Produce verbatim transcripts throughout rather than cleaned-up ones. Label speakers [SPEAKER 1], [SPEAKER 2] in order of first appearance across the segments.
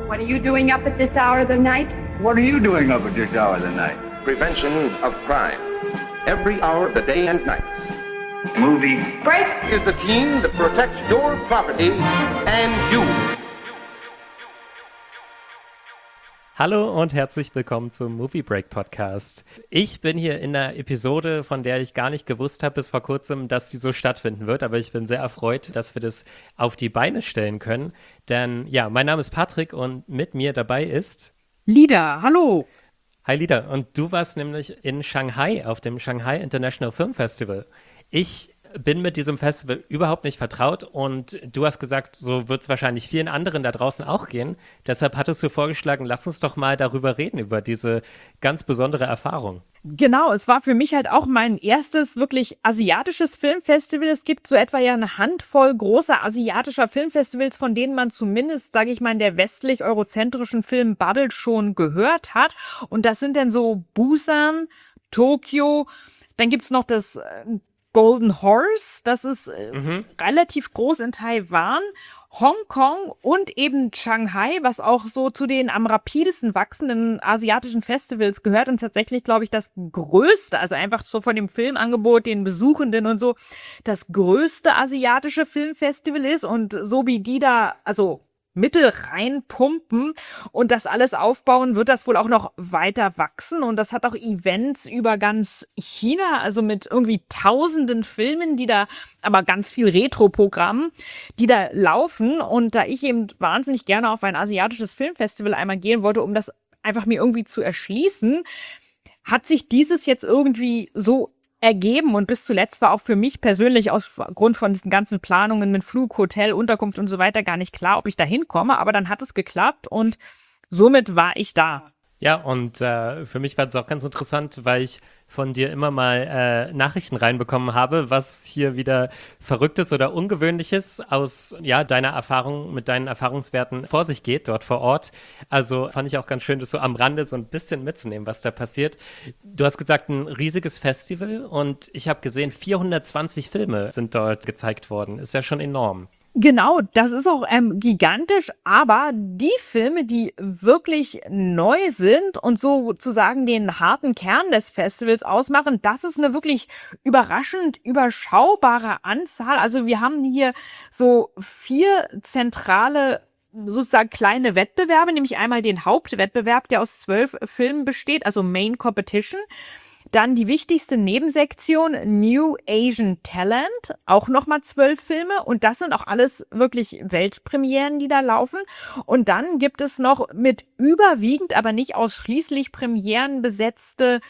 [SPEAKER 1] What are you doing up at this hour of the night?
[SPEAKER 2] What are you doing up at this hour of the night?
[SPEAKER 3] Prevention of crime. Every hour of the day and night.
[SPEAKER 2] Movie
[SPEAKER 1] Break!
[SPEAKER 3] Is the team that protects your property and you.
[SPEAKER 4] Hallo und herzlich willkommen zum Movie Break Podcast. Ich bin hier in einer Episode, von der ich gar nicht gewusst habe bis vor kurzem, dass sie so stattfinden wird, aber ich bin sehr erfreut, dass wir das auf die Beine stellen können, denn ja, mein Name ist Patrick und mit mir dabei ist
[SPEAKER 5] Lida, hallo.
[SPEAKER 4] Hi Lida, und du warst nämlich in Shanghai auf dem Shanghai International Film Festival. Ich bin mit diesem Festival überhaupt nicht vertraut und du hast gesagt, so wird es wahrscheinlich vielen anderen da draußen auch gehen. Deshalb hattest du vorgeschlagen, lass uns doch mal darüber reden, über diese ganz besondere Erfahrung.
[SPEAKER 5] Genau, es war für mich halt auch mein erstes wirklich asiatisches Filmfestival. Es gibt so etwa ja eine Handvoll großer asiatischer Filmfestivals, von denen man zumindest, sage ich mal, in der westlich-eurozentrischen Filmbubble schon gehört hat. Und das sind dann so Busan, Tokio, dann gibt es noch das äh, Golden Horse, das ist äh, mhm. relativ groß in Taiwan, Hongkong und eben Shanghai, was auch so zu den am rapidesten wachsenden asiatischen Festivals gehört und tatsächlich, glaube ich, das größte, also einfach so von dem Filmangebot, den Besuchenden und so, das größte asiatische Filmfestival ist und so wie die da, also Mittel reinpumpen und das alles aufbauen, wird das wohl auch noch weiter wachsen. Und das hat auch Events über ganz China, also mit irgendwie tausenden Filmen, die da, aber ganz viel Retro-Programm, die da laufen. Und da ich eben wahnsinnig gerne auf ein asiatisches Filmfestival einmal gehen wollte, um das einfach mir irgendwie zu erschließen, hat sich dieses jetzt irgendwie so ergeben und bis zuletzt war auch für mich persönlich aufgrund von diesen ganzen Planungen mit Flug, Hotel, Unterkunft und so weiter gar nicht klar, ob ich da hinkomme, aber dann hat es geklappt und somit war ich da.
[SPEAKER 4] Ja, und äh, für mich war es auch ganz interessant, weil ich von dir immer mal äh, Nachrichten reinbekommen habe, was hier wieder Verrücktes oder Ungewöhnliches aus ja, deiner Erfahrung, mit deinen Erfahrungswerten vor sich geht, dort vor Ort. Also fand ich auch ganz schön, das so am Rande so ein bisschen mitzunehmen, was da passiert. Du hast gesagt, ein riesiges Festival und ich habe gesehen, vierhundertzwanzig Filme sind dort gezeigt worden. Ist ja schon enorm.
[SPEAKER 5] Genau, das ist auch ähm, gigantisch, aber die Filme, die wirklich neu sind und sozusagen den harten Kern des Festivals ausmachen, das ist eine wirklich überraschend überschaubare Anzahl. Also wir haben hier so vier zentrale sozusagen kleine Wettbewerbe, nämlich einmal den Hauptwettbewerb, der aus zwölf Filmen besteht, also Main Competition. Dann die wichtigste Nebensektion, New Asian Talent, auch nochmal zwölf Filme. Und das sind auch alles wirklich Weltpremieren, die da laufen. Und dann gibt es noch mit überwiegend, aber nicht ausschließlich Premieren besetzte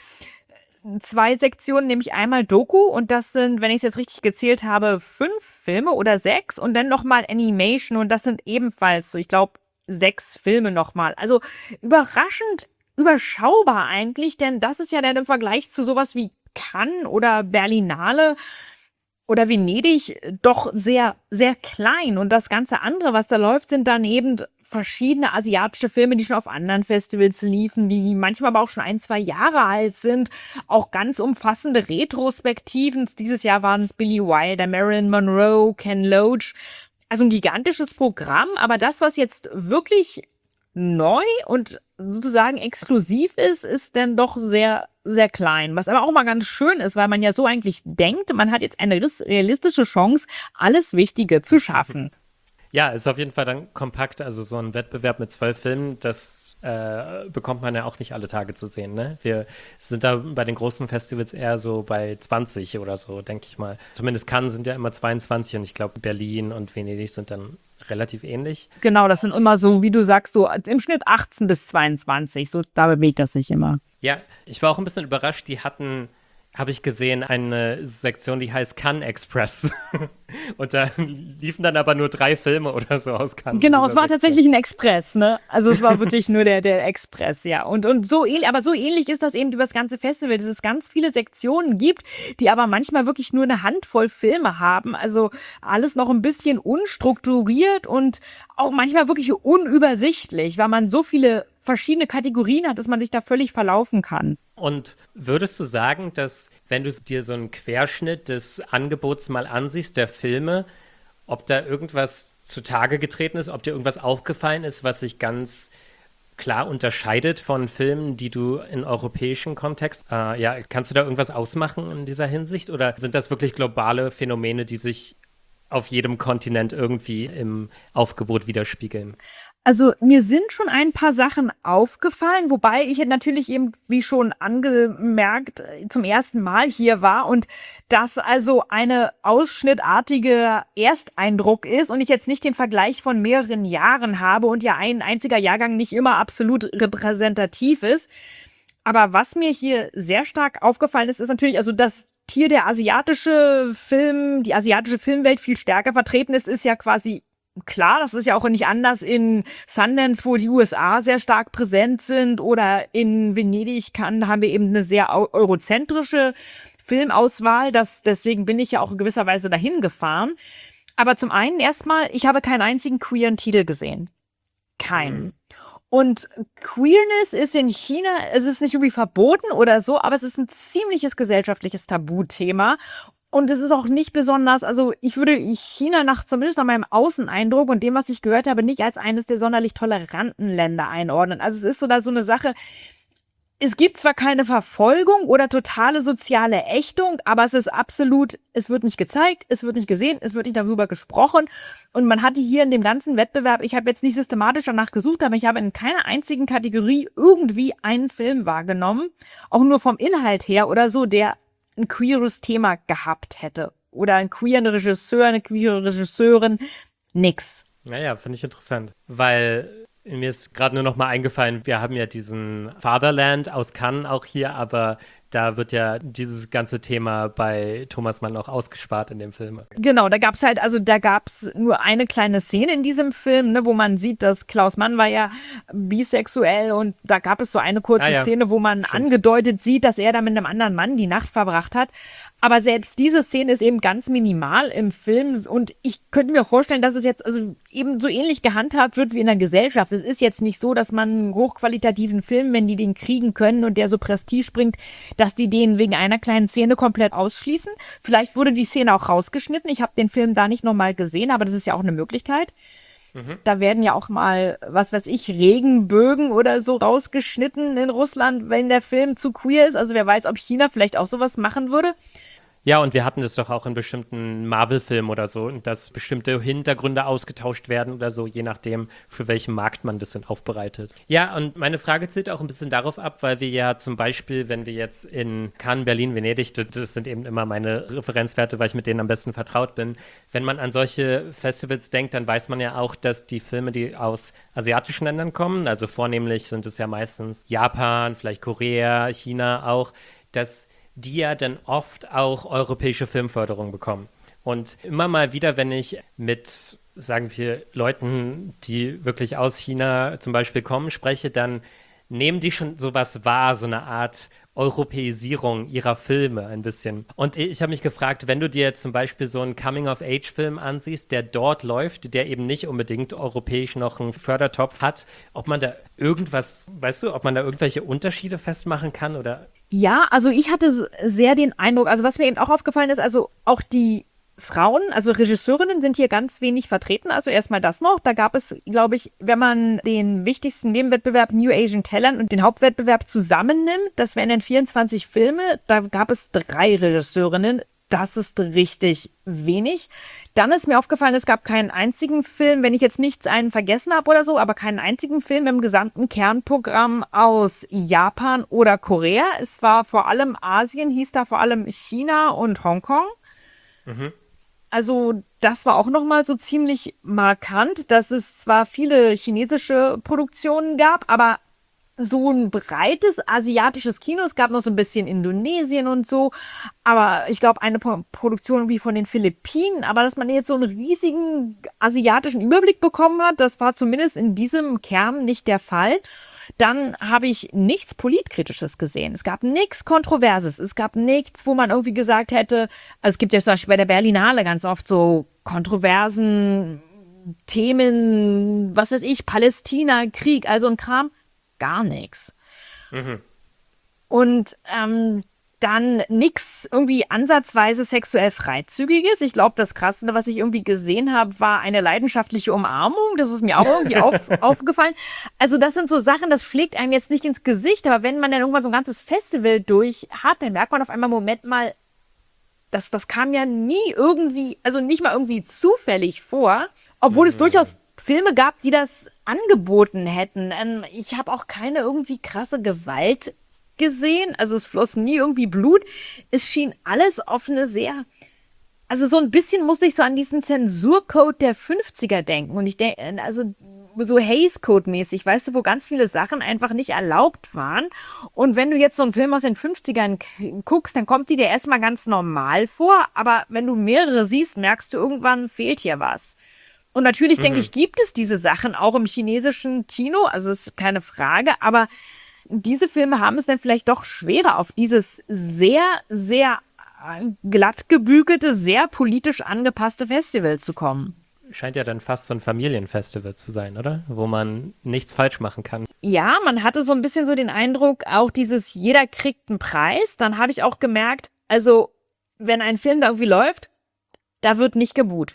[SPEAKER 5] zwei Sektionen, nämlich einmal Doku. Und das sind, wenn ich es jetzt richtig gezählt habe, fünf Filme oder sechs. Und dann nochmal Animation. Und das sind ebenfalls so, ich glaube, sechs Filme nochmal. Also überraschend überschaubar eigentlich, denn das ist ja dann im Vergleich zu sowas wie Cannes oder Berlinale oder Venedig doch sehr, sehr klein. Und das ganze andere, was da läuft, sind dann eben verschiedene asiatische Filme, die schon auf anderen Festivals liefen, die manchmal aber auch schon ein, zwei Jahre alt sind. Auch ganz umfassende Retrospektiven. Dieses Jahr waren es Billy Wilder, Marilyn Monroe, Ken Loach. Also ein gigantisches Programm, aber das, was jetzt wirklich neu und sozusagen exklusiv ist, ist dann doch sehr, sehr klein. Was aber auch mal ganz schön ist, weil man ja so eigentlich denkt, man hat jetzt eine realistische Chance, alles Wichtige zu schaffen.
[SPEAKER 4] Ja, ist auf jeden Fall dann kompakt, also so ein Wettbewerb mit zwölf Filmen, das äh, bekommt man ja auch nicht alle Tage zu sehen, ne? Wir sind da bei den großen Festivals eher so bei zwanzig oder so, denke ich mal. Zumindest Cannes sind ja immer zweiundzwanzig und ich glaube Berlin und Venedig sind dann relativ ähnlich.
[SPEAKER 5] Genau, das sind immer so, wie du sagst, so im Schnitt achtzehn bis zweiundzwanzig, so da bewegt das sich immer.
[SPEAKER 4] Ja, ich war auch ein bisschen überrascht, die hatten, habe ich gesehen, eine Sektion, die heißt Cannes Express. Und da liefen dann aber nur drei Filme oder so aus Cannes.
[SPEAKER 5] Genau, es war
[SPEAKER 4] Sektion.
[SPEAKER 5] tatsächlich ein Express, ne? Also es war wirklich nur der, der Express, ja. Und, und so ähnlich, aber so ähnlich ist das eben über das ganze Festival, dass es ganz viele Sektionen gibt, die aber manchmal wirklich nur eine Handvoll Filme haben. Also alles noch ein bisschen unstrukturiert und auch manchmal wirklich unübersichtlich, weil man so viele verschiedene Kategorien hat, dass man sich da völlig verlaufen kann.
[SPEAKER 4] Und würdest du sagen, dass, wenn du dir so einen Querschnitt des Angebots mal ansiehst, der Filme, ob da irgendwas zutage getreten ist, ob dir irgendwas aufgefallen ist, was sich ganz klar unterscheidet von Filmen, die du in europäischen Kontext, äh, ja, kannst du da irgendwas ausmachen in dieser Hinsicht oder sind das wirklich globale Phänomene, die sich auf jedem Kontinent irgendwie im Aufgebot widerspiegeln?
[SPEAKER 5] Also mir sind schon ein paar Sachen aufgefallen, wobei ich natürlich eben, wie schon angemerkt, zum ersten Mal hier war und das also eine ausschnittartige Ersteindruck ist und ich jetzt nicht den Vergleich von mehreren Jahren habe und ja ein einziger Jahrgang nicht immer absolut repräsentativ ist. Aber was mir hier sehr stark aufgefallen ist, ist natürlich, also dass hier der asiatische Film, die asiatische Filmwelt viel stärker vertreten ist, ist ja quasi klar. Das ist ja auch nicht anders in Sundance, wo die U S A sehr stark präsent sind oder in Venedig kann, haben wir eben eine sehr eu- eurozentrische Filmauswahl. Das, deswegen bin ich ja auch in gewisser Weise dahin gefahren. Aber zum einen erstmal, ich habe keinen einzigen queeren Titel gesehen. Keinen. Und Queerness ist in China, es ist nicht irgendwie verboten oder so, aber es ist ein ziemliches gesellschaftliches Tabuthema. Und es ist auch nicht besonders, also ich würde China nach, zumindest nach meinem Außeneindruck und dem, was ich gehört habe, nicht als eines der sonderlich toleranten Länder einordnen. Also es ist so da so eine Sache, es gibt zwar keine Verfolgung oder totale soziale Ächtung, aber es ist absolut, es wird nicht gezeigt, es wird nicht gesehen, es wird nicht darüber gesprochen. Und man hatte hier in dem ganzen Wettbewerb, ich habe jetzt nicht systematisch danach gesucht, aber ich habe in keiner einzigen Kategorie irgendwie einen Film wahrgenommen, auch nur vom Inhalt her oder so, der ein queeres Thema gehabt hätte. Oder einen queeren Regisseur, eine queere Regisseurin, nix.
[SPEAKER 4] Naja, finde ich interessant, weil mir ist gerade nur noch mal eingefallen, wir haben ja diesen Fatherland aus Cannes auch hier, aber da wird ja dieses ganze Thema bei Thomas Mann auch ausgespart in dem Film.
[SPEAKER 5] Genau, da gab es halt, also da gab es nur eine kleine Szene in diesem Film, ne, wo man sieht, dass Klaus Mann war ja bisexuell und da gab es so eine kurze
[SPEAKER 4] Ah ja,
[SPEAKER 5] Szene, wo man
[SPEAKER 4] stimmt.
[SPEAKER 5] angedeutet sieht, dass er da mit einem anderen Mann die Nacht verbracht hat. Aber selbst diese Szene ist eben ganz minimal im Film und ich könnte mir auch vorstellen, dass es jetzt also eben so ähnlich gehandhabt wird wie in der Gesellschaft. Es ist jetzt nicht so, dass man einen hochqualitativen Film, wenn die den kriegen können und der so Prestige bringt, dass die den wegen einer kleinen Szene komplett ausschließen. Vielleicht wurde die Szene auch rausgeschnitten. Ich habe den Film da nicht nochmal gesehen, aber das ist ja auch eine Möglichkeit. Mhm. Da werden ja auch mal, was weiß ich, Regenbögen oder so rausgeschnitten in Russland, wenn der Film zu queer ist. Also wer weiß, ob China vielleicht auch sowas machen würde.
[SPEAKER 4] Ja, und wir hatten das doch auch in bestimmten Marvel-Filmen oder so, dass bestimmte Hintergründe ausgetauscht werden oder so, je nachdem, für welchen Markt man das dann aufbereitet. Ja, und meine Frage zielt auch ein bisschen darauf ab, weil wir ja zum Beispiel, wenn wir jetzt in Cannes, Berlin, Venedig, das, das sind eben immer meine Referenzwerte, weil ich mit denen am besten vertraut bin, wenn man an solche Festivals denkt, dann weiß man ja auch, dass die Filme, die aus asiatischen Ländern kommen, also vornehmlich sind es ja meistens Japan, vielleicht Korea, China auch, dass die ja dann oft auch europäische Filmförderung bekommen. Und immer mal wieder, wenn ich mit, sagen wir, Leuten, die wirklich aus China zum Beispiel kommen, spreche, dann nehmen die schon sowas wahr, so eine Art Europäisierung ihrer Filme ein bisschen. Und ich habe mich gefragt, wenn du dir jetzt zum Beispiel so einen Coming-of-Age-Film ansiehst, der dort läuft, der eben nicht unbedingt europäisch noch einen Fördertopf hat, ob man da irgendwas, weißt du, ob man da irgendwelche Unterschiede festmachen kann oder...
[SPEAKER 5] Ja, also ich hatte sehr den Eindruck, also was mir eben auch aufgefallen ist, also auch die Frauen, also Regisseurinnen sind hier ganz wenig vertreten, also erstmal das noch. Da gab es, glaube ich, wenn man den wichtigsten Nebenwettbewerb New Asian Talent und den Hauptwettbewerb zusammennimmt, das wären dann vierundzwanzig Filme, da gab es drei Regisseurinnen. Das ist richtig wenig. Dann ist mir aufgefallen, es gab keinen einzigen Film, wenn ich jetzt nichts einen vergessen habe oder so, aber keinen einzigen Film im gesamten Kernprogramm aus Japan oder Korea. Es war vor allem Asien, hieß da vor allem China und Hongkong.
[SPEAKER 4] Mhm.
[SPEAKER 5] Also das war auch nochmal so ziemlich markant, dass es zwar viele chinesische Produktionen gab, aber so ein breites asiatisches Kino. Es gab noch so ein bisschen Indonesien und so, aber ich glaube, eine Pro- Produktion wie von den Philippinen, aber dass man jetzt so einen riesigen asiatischen Überblick bekommen hat, das war zumindest in diesem Kern nicht der Fall. Dann habe ich nichts Politkritisches gesehen. Es gab nichts Kontroverses. Es gab nichts, wo man irgendwie gesagt hätte, also es gibt ja zum Beispiel bei der Berlinale ganz oft so kontroversen Themen, was weiß ich, Palästina, Krieg, also ein Kram. Gar nichts.
[SPEAKER 4] Mhm.
[SPEAKER 5] Und ähm, Dann nix irgendwie ansatzweise sexuell Freizügiges. Ich glaube, das Krasseste, was ich irgendwie gesehen habe, war eine leidenschaftliche Umarmung. Das ist mir auch irgendwie auf, aufgefallen. Also das sind so Sachen, das schlägt einem jetzt nicht ins Gesicht, aber wenn man dann irgendwann so ein ganzes Festival durch hat, dann merkt man auf einmal, Moment mal, das, das kam ja nie irgendwie, also nicht mal irgendwie zufällig vor, obwohl es durchaus Filme gab, die das angeboten hätten. Ähm, ich habe auch keine irgendwie krasse Gewalt gesehen, also es floss nie irgendwie Blut. Es schien alles auf eine sehr, also so ein bisschen musste ich so an diesen Zensurcode der fünfziger denken und ich denke, also so Hays Code mäßig, weißt du, wo ganz viele Sachen einfach nicht erlaubt waren und wenn du jetzt so einen Film aus den fünfzigern k- guckst, dann kommt die dir erstmal ganz normal vor, aber wenn du mehrere siehst, merkst du, irgendwann fehlt hier was. Und natürlich mhm. denke ich, gibt es diese Sachen auch im chinesischen Kino, also ist keine Frage, aber diese Filme haben es dann vielleicht doch schwerer, auf dieses sehr, sehr glatt gebügelte, sehr politisch angepasste Festival zu kommen.
[SPEAKER 4] Scheint ja dann fast so ein Familienfestival zu sein, oder? Wo man nichts falsch machen kann.
[SPEAKER 5] Ja, man hatte so ein bisschen so den Eindruck, auch dieses jeder kriegt einen Preis. Dann habe ich auch gemerkt, also wenn ein Film da irgendwie läuft, da wird nicht gebuht.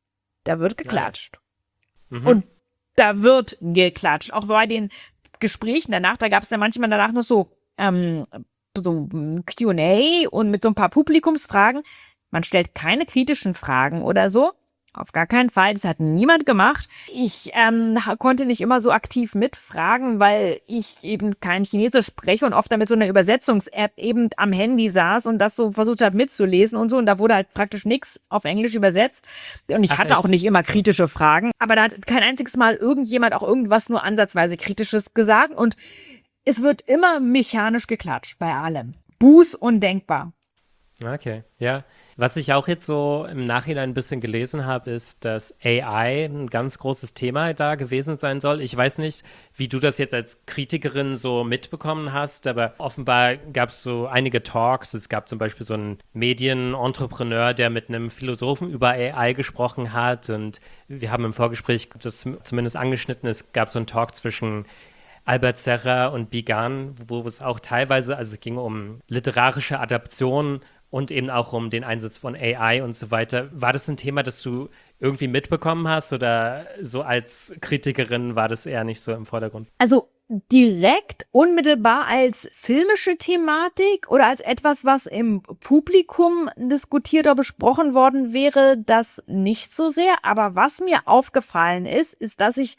[SPEAKER 5] Da wird geklatscht. Ja. Mhm. Und da wird geklatscht. Auch bei den Gesprächen danach, da gab es ja manchmal danach noch so, ähm, so Q und A und mit so ein paar Publikumsfragen. Man stellt keine kritischen Fragen oder so. Auf gar keinen Fall. Das hat niemand gemacht. Ich ähm, konnte nicht immer so aktiv mitfragen, weil ich eben kein Chinesisch spreche und oft damit so einer Übersetzungs-App eben am Handy saß und das so versucht habe mitzulesen und so. Und da wurde halt praktisch nichts auf Englisch übersetzt. Und ich
[SPEAKER 4] Ach,
[SPEAKER 5] hatte
[SPEAKER 4] echt?
[SPEAKER 5] auch nicht immer kritische Fragen. Aber da hat kein einziges Mal irgendjemand auch irgendwas nur ansatzweise Kritisches gesagt. Und es wird immer mechanisch geklatscht bei allem. Buß undenkbar.
[SPEAKER 4] Okay, ja. Was ich auch jetzt so im Nachhinein ein bisschen gelesen habe, ist, dass A I ein ganz großes Thema da gewesen sein soll. Ich weiß nicht, wie du das jetzt als Kritikerin so mitbekommen hast, aber offenbar gab es so einige Talks. Es gab zum Beispiel so einen Medienentrepreneur, der mit einem Philosophen über A I gesprochen hat und wir haben im Vorgespräch das zumindest angeschnitten. Es gab so einen Talk zwischen Albert Serra und Bigan, wo es auch teilweise, also es ging um literarische Adaptionen und eben auch um den Einsatz von A I und so weiter. War das ein Thema, das du irgendwie mitbekommen hast oder so als Kritikerin war das eher nicht so im Vordergrund?
[SPEAKER 5] Also direkt, unmittelbar als filmische Thematik oder als etwas, was im Publikum diskutiert oder besprochen worden wäre, das nicht so sehr. Aber was mir aufgefallen ist, ist, dass ich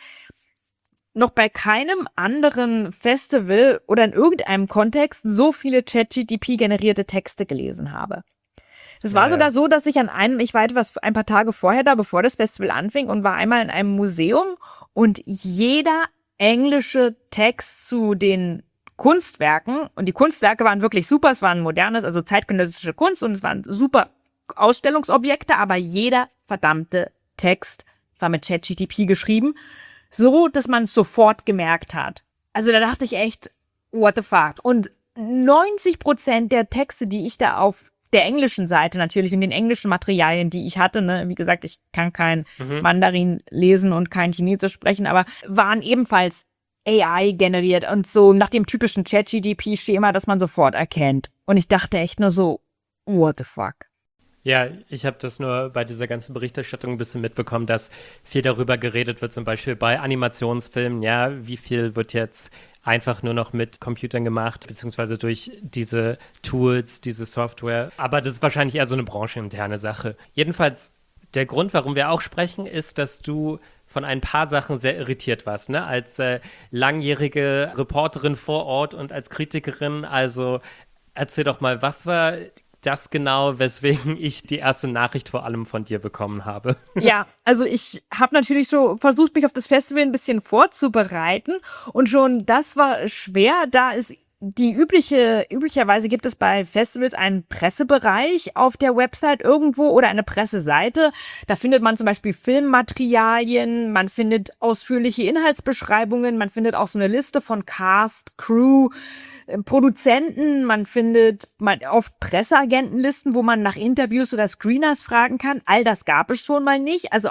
[SPEAKER 5] noch bei keinem anderen Festival oder in irgendeinem Kontext so viele ChatGPT-generierte Texte gelesen habe. Es war
[SPEAKER 4] Ja, ja.
[SPEAKER 5] sogar so, dass ich an einem, ich war etwas ein paar Tage vorher da, bevor das Festival anfing und war einmal in einem Museum und jeder englische Text zu den Kunstwerken, und die Kunstwerke waren wirklich super, es waren modernes, also zeitgenössische Kunst und es waren super Ausstellungsobjekte, aber jeder verdammte Text war mit ChatGPT geschrieben. So, dass man es sofort gemerkt hat. Also da dachte ich echt, what the fuck. Und neunzig Prozent der Texte, die ich da auf der englischen Seite natürlich und den englischen Materialien, die ich hatte, ne, wie gesagt, ich kann kein
[SPEAKER 4] Mhm.
[SPEAKER 5] Mandarin lesen und kein Chinesisch sprechen, aber waren ebenfalls A I generiert und so nach dem typischen ChatGPT-Schema, das man sofort erkennt. Und ich dachte echt nur so, what the fuck.
[SPEAKER 4] Ja, ich habe das nur bei dieser ganzen Berichterstattung ein bisschen mitbekommen, dass viel darüber geredet wird, zum Beispiel bei Animationsfilmen, ja, wie viel wird jetzt einfach nur noch mit Computern gemacht, beziehungsweise durch diese Tools, diese Software. Aber das ist wahrscheinlich eher so eine brancheninterne Sache. Jedenfalls, der Grund, warum wir auch sprechen, ist, dass du von ein paar Sachen sehr irritiert warst, ne? Als äh, langjährige Reporterin vor Ort und als Kritikerin. Also erzähl doch mal, was war das genau, weswegen ich die erste Nachricht vor allem von dir bekommen habe?
[SPEAKER 5] Ja, also ich habe natürlich so versucht, mich auf das Festival ein bisschen vorzubereiten und schon das war schwer, da ist die übliche, üblicherweise gibt es bei Festivals einen Pressebereich auf der Website irgendwo oder eine Presseseite. Da findet man zum Beispiel Filmmaterialien, man findet ausführliche Inhaltsbeschreibungen, man findet auch so eine Liste von Cast, Crew, äh, Produzenten, man findet man oft Presseagentenlisten, wo man nach Interviews oder Screeners fragen kann. All das gab es schon mal nicht. Also auch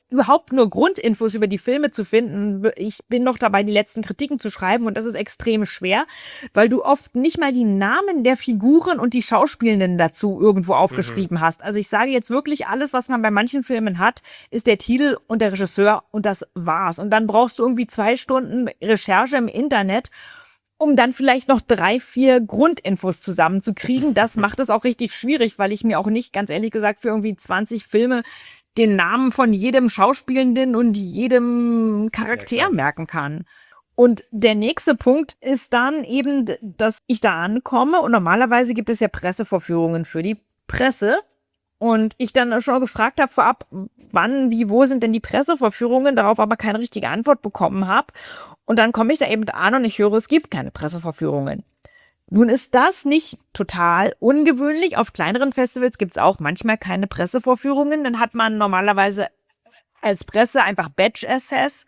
[SPEAKER 5] überhaupt nur Grundinfos über die Filme zu finden. Ich bin noch dabei, die letzten Kritiken zu schreiben und das ist extrem schwer, weil du oft nicht mal die Namen der Figuren und die Schauspielenden dazu irgendwo aufgeschrieben mhm. hast. Also ich sage jetzt wirklich, alles, was man bei manchen Filmen hat, ist der Titel und der Regisseur und das war's. Und dann brauchst du irgendwie zwei Stunden Recherche im Internet, um dann vielleicht noch drei, vier Grundinfos zusammenzukriegen. Das macht es auch richtig schwierig, weil ich mir auch nicht, ganz ehrlich gesagt, für irgendwie zwanzig Filme den Namen von jedem Schauspielenden und jedem Charakter ja, merken kann. Und der nächste Punkt ist dann eben, dass ich da ankomme und normalerweise gibt es ja Pressevorführungen für die Presse. Und ich dann schon gefragt habe vorab, wann, wie, wo sind denn die Pressevorführungen, darauf aber keine richtige Antwort bekommen habe. Und dann komme ich da eben an und ich höre, es gibt keine Pressevorführungen. Nun ist das nicht total ungewöhnlich. Auf kleineren Festivals gibt es auch manchmal keine Pressevorführungen. Dann hat man normalerweise als Presse einfach Badge-Access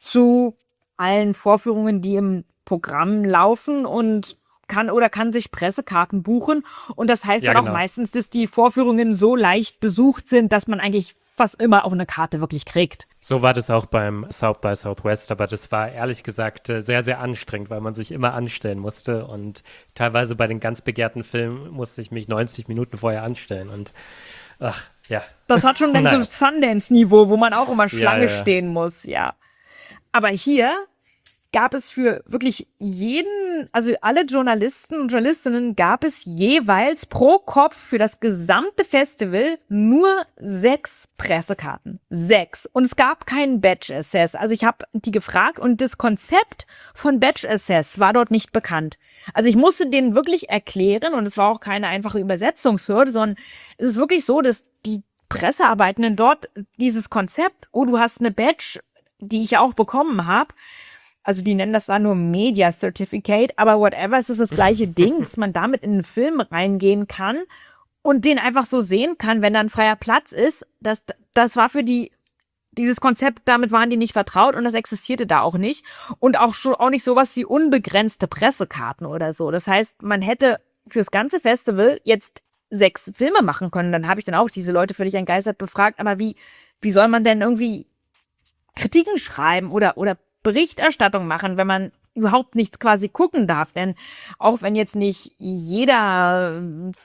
[SPEAKER 5] zu allen Vorführungen, die im Programm laufen und kann oder kann sich Pressekarten buchen. Und das heißt ja, dann genau. auch meistens, dass die Vorführungen so leicht besucht sind, dass man eigentlich fast immer auf eine Karte wirklich kriegt.
[SPEAKER 4] So war das auch beim South by Southwest, aber das war ehrlich gesagt sehr, sehr anstrengend, weil man sich immer anstellen musste und teilweise bei den ganz begehrten Filmen musste ich mich neunzig Minuten vorher anstellen und ach, ja.
[SPEAKER 5] Das hat schon dann so Sundance-Niveau, wo man auch immer Schlange
[SPEAKER 4] ja, ja.
[SPEAKER 5] stehen muss, ja. Aber hier gab es für wirklich jeden, also alle Journalisten und Journalistinnen gab es jeweils pro Kopf für das gesamte Festival nur sechs Pressekarten. Sechs. Und es gab keinen Badge Access. Also ich habe die gefragt und das Konzept von Badge Access war dort nicht bekannt. Also ich musste denen wirklich erklären und es war auch keine einfache Übersetzungshürde, sondern es ist wirklich so, dass die Pressearbeitenden dort dieses Konzept, oh, du hast eine Badge, die ich ja auch bekommen habe, also die nennen das da nur Media Certificate, aber whatever, es ist das gleiche Ding, dass man damit in einen Film reingehen kann und den einfach so sehen kann, wenn da ein freier Platz ist. Das, das war für die, dieses Konzept, damit waren die nicht vertraut und das existierte da auch nicht. Und auch schon auch nicht sowas wie unbegrenzte Pressekarten oder so. Das heißt, man hätte fürs ganze Festival jetzt sechs Filme machen können. Dann habe ich dann auch diese Leute völlig entgeistert befragt, aber wie, wie soll man denn irgendwie Kritiken schreiben oder, oder Berichterstattung machen, wenn man überhaupt nichts quasi gucken darf. Denn auch wenn jetzt nicht jeder